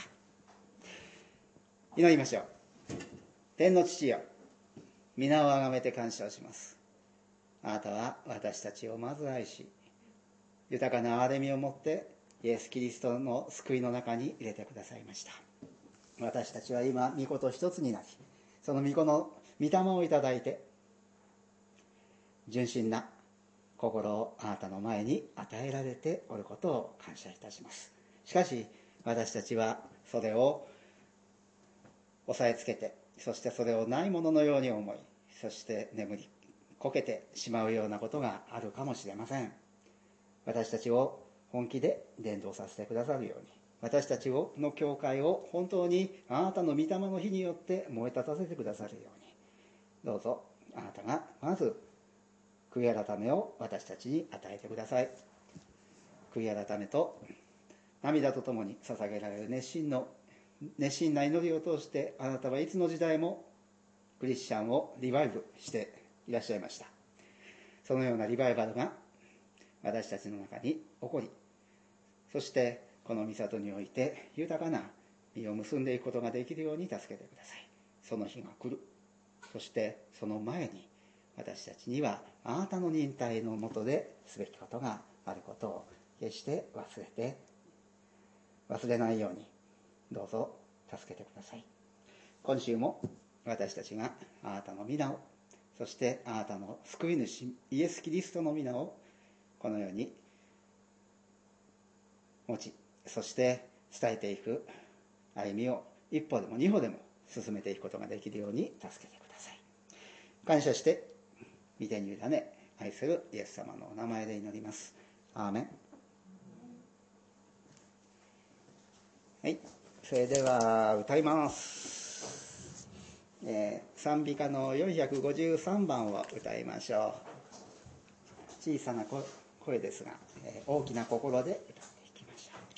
祈りましょう。天の父よ、皆をあがめて感謝をします。あなたは私たちをまず愛し、豊かな憐れみをもってイエス・キリストの救いの中に入れてくださいました。私たちは今御子と一つになり、その御子の御霊をいただいて、純真な心をあなたの前に与えられておることを感謝いたします。しかし私たちはそれを押さえつけて、そしてそれをないもののように思い、そして眠りこけてしまうようなことがあるかもしれません。私たちを本気で伝道させてくださるように、私たちの教会を本当にあなたの御霊の火によって燃え立たせてくださるように、どうぞあなたがまず悔い改めを私たちに与えてください。悔い改めと涙とともに捧げられる熱心な祈りを通して、あなたはいつの時代もクリスチャンをリバイブしていらっしゃいました。そのようなリバイバルが私たちの中に起こり、そしてこの御里において豊かな実を結んでいくことができるように助けてください。その日が来る。そしてその前に私たちにはあなたの忍耐のもとですべきことがあることを決して忘れないようにどうぞ助けてください。今週も私たちがあなたの皆を、そしてあなたの救い主イエス・キリストの皆をこのように持ち、そして伝えていく歩みを一歩でも二歩でも進めていくことができるように助けてください。感謝して御手に委ね愛するイエス様のお名前で祈ります。アーメン。はい、それでは歌います。賛美歌の453番を歌いましょう。小さな声ですが、大きな心で歌っていきましょう。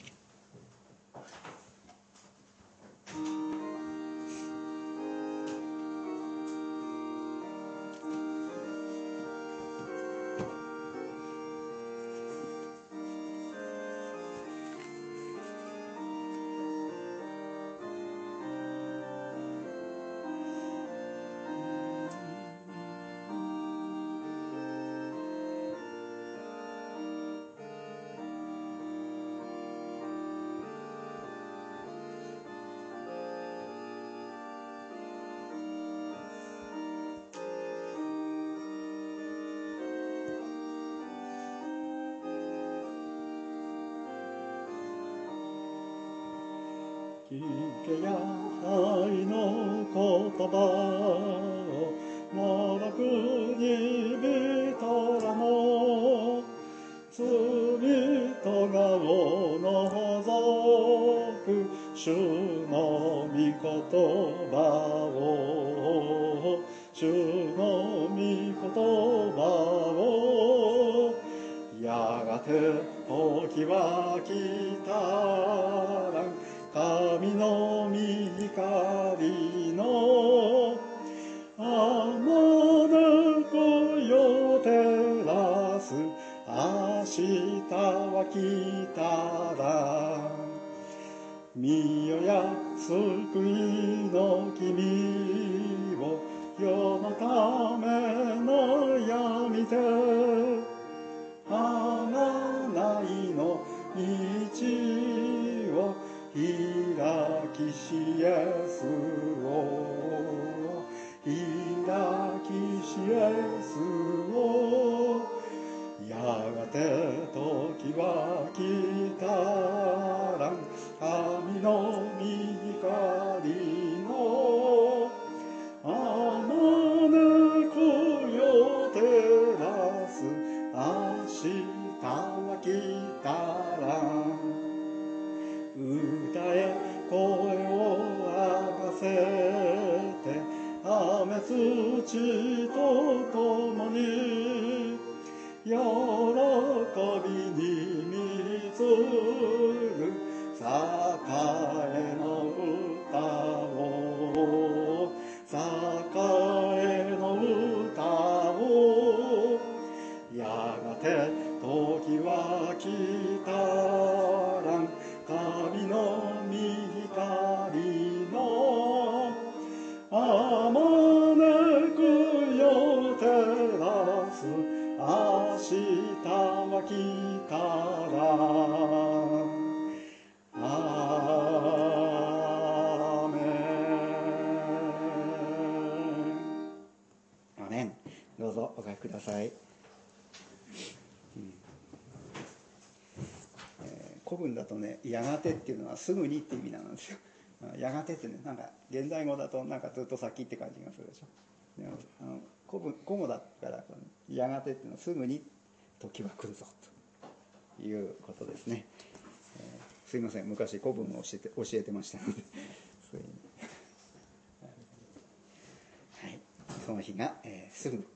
聞けや愛の言葉をもろくに人らの罪とがを除く主の御言葉を主の御言葉をやがて時は来たら神の御光のあまねくよ照らす明日は来たら見よや救いの君を世のための闇で贖いの道を開きしイエスを開きしイエスをやがて時は来たら神の御光のあまねくよ照らす明日は来たら歌え声を上がせて雨土と共に喜びに満ちる栄の歌を栄の歌をやがて時は来たら神の御光のあまねくよ照らす明日は来たらアーメン。 アーメン。どうぞお書きください。古文だとね、やがてっていうのはすぐにって意味なんですよ。やがてってね、なんか現代語だとなんかずっと先って感じがするでしょ。でも古語だからやがてっていうのはすぐに時は来るぞということですね。すいません、昔古文を教えてましたのでそれにはい、その日が、すぐ来る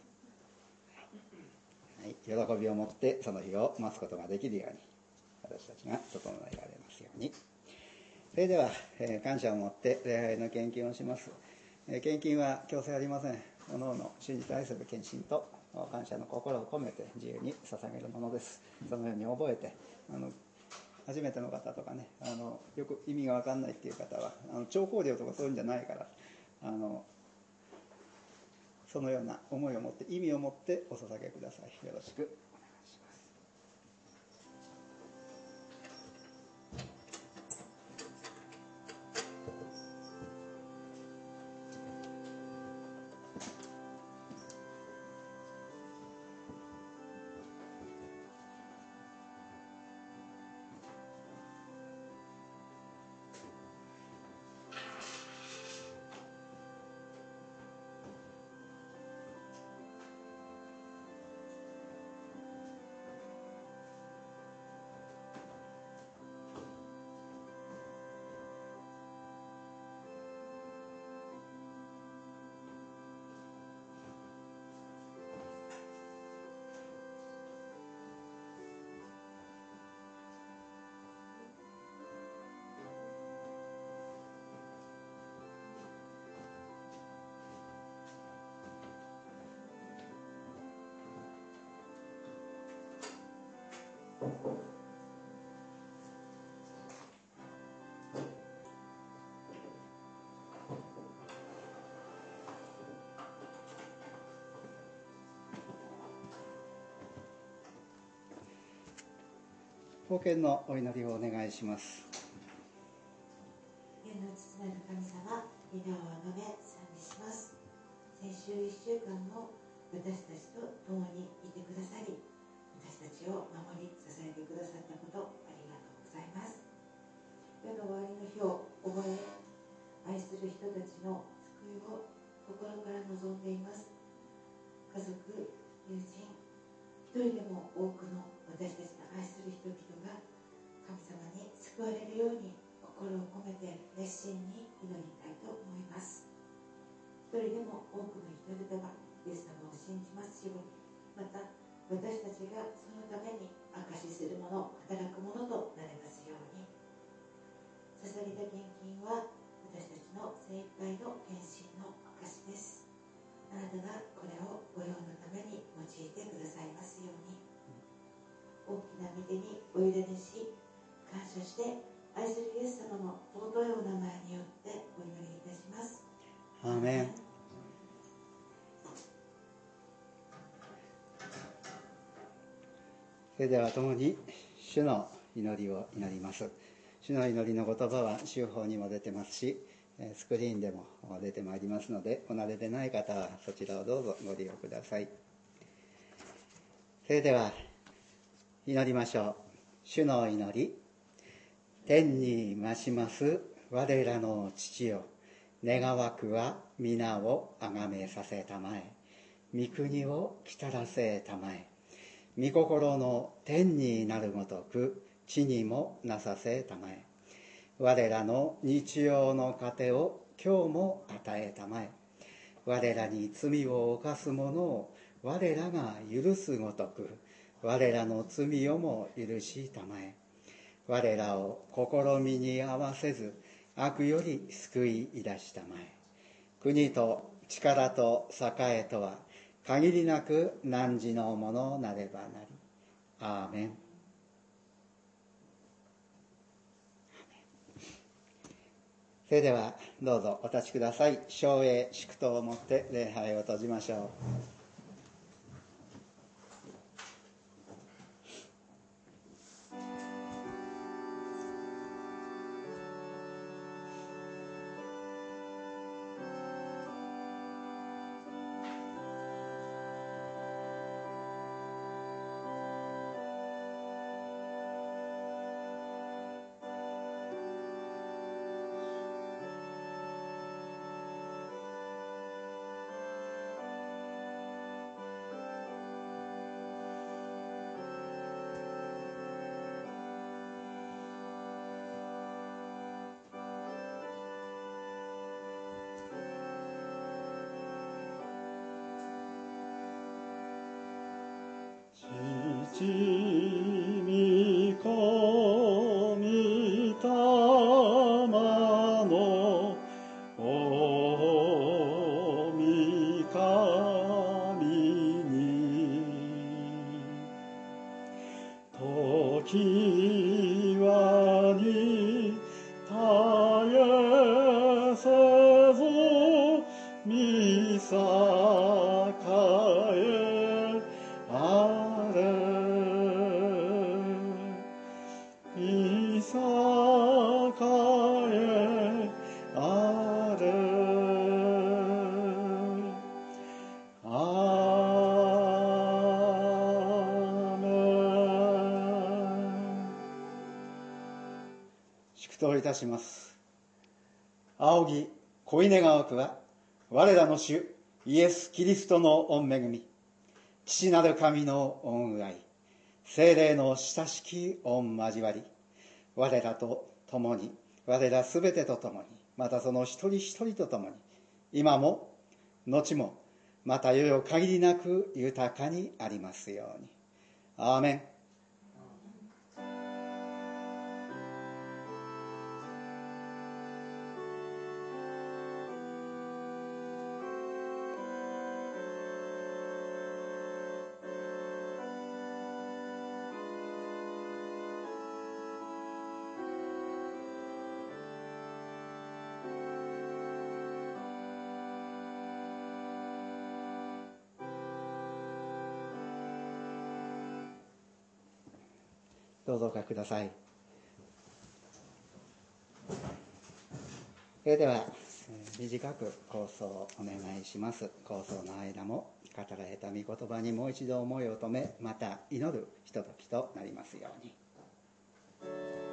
と、はい、喜びを持ってその日を待つことができるように私たちが整えられますように。それでは、感謝を持って礼拝の献金をします。献金は強制ありません。おのおの主に対する献身と感謝の心を込めて自由に捧げるものです。そのように覚えて、初めての方とかね、よく意味が分かんないっていう方は、徴候料とかそういうんじゃないから、 そのような思いを持って意味を持ってお捧げください。よろしくお願いします。奉献のお祈りをお願いします。 天の父なる神様、皆をあがめ賛美します。先週1週間も私たちと共にいてくださり、私たちを守り支えてくださったことありがとうございます。世の終わりの日を覚え、愛する人たちの救いを心から望んでいます。家族、友人、一人でも多くの私たちの愛する人々が神様に救われるように心を込めて熱心に祈りたいと思います。一人でも多くの人々がイエス様を信じますように、また私たちがそのために証しするもの、働くものとなれますように。捧げた献金は私たちの精一杯の献身の証です。あなたがこれを御用のために用いてくださいますように。大きな御手にお委ねし、感謝して愛するイエス様の尊いお名前によってお祈りいたします。 アーメン。それでは共に主の祈りを祈ります。主の祈りの言葉は週報にも出てますし、スクリーンでも出てまいりますので、お慣れでない方はそちらをどうぞご利用ください。それでは祈りましょう。主の祈り。天に増します我らの父よ、願わくは皆をあがめさせたまえ、御国を来たらせたまえ、御心の天になるごとく地にもなさせたまえ。我らの日曜の糧を今日も与えたまえ。我らに罪を犯す者を我らが許すごとく我らの罪をも許したまえ。我らを試みに合わせず悪より救い出したまえ。国と力と栄とは限りなく汝のものなればなり。アーメン。それではどうぞお立ちください。唱詠祝祷をもって礼拝を閉じましょう。 父御子御霊のお御神に時はに絶えせずみさかえあれみさかえあれアーメン。 祝祷いたします。仰ぎ恋願わくは我らの主イエス・キリストの御恵み、父なる神の御愛、聖霊の親しき御交わり、我らと共に、我らすべてと共に、またその一人一人と共に、今も後もまた世々限りなく豊かにありますように。アーメン。どうぞお書きください。それでは短く構想をお願いします。構想の間も語られた御言葉にもう一度思いを止め、また祈るひとときとなりますように。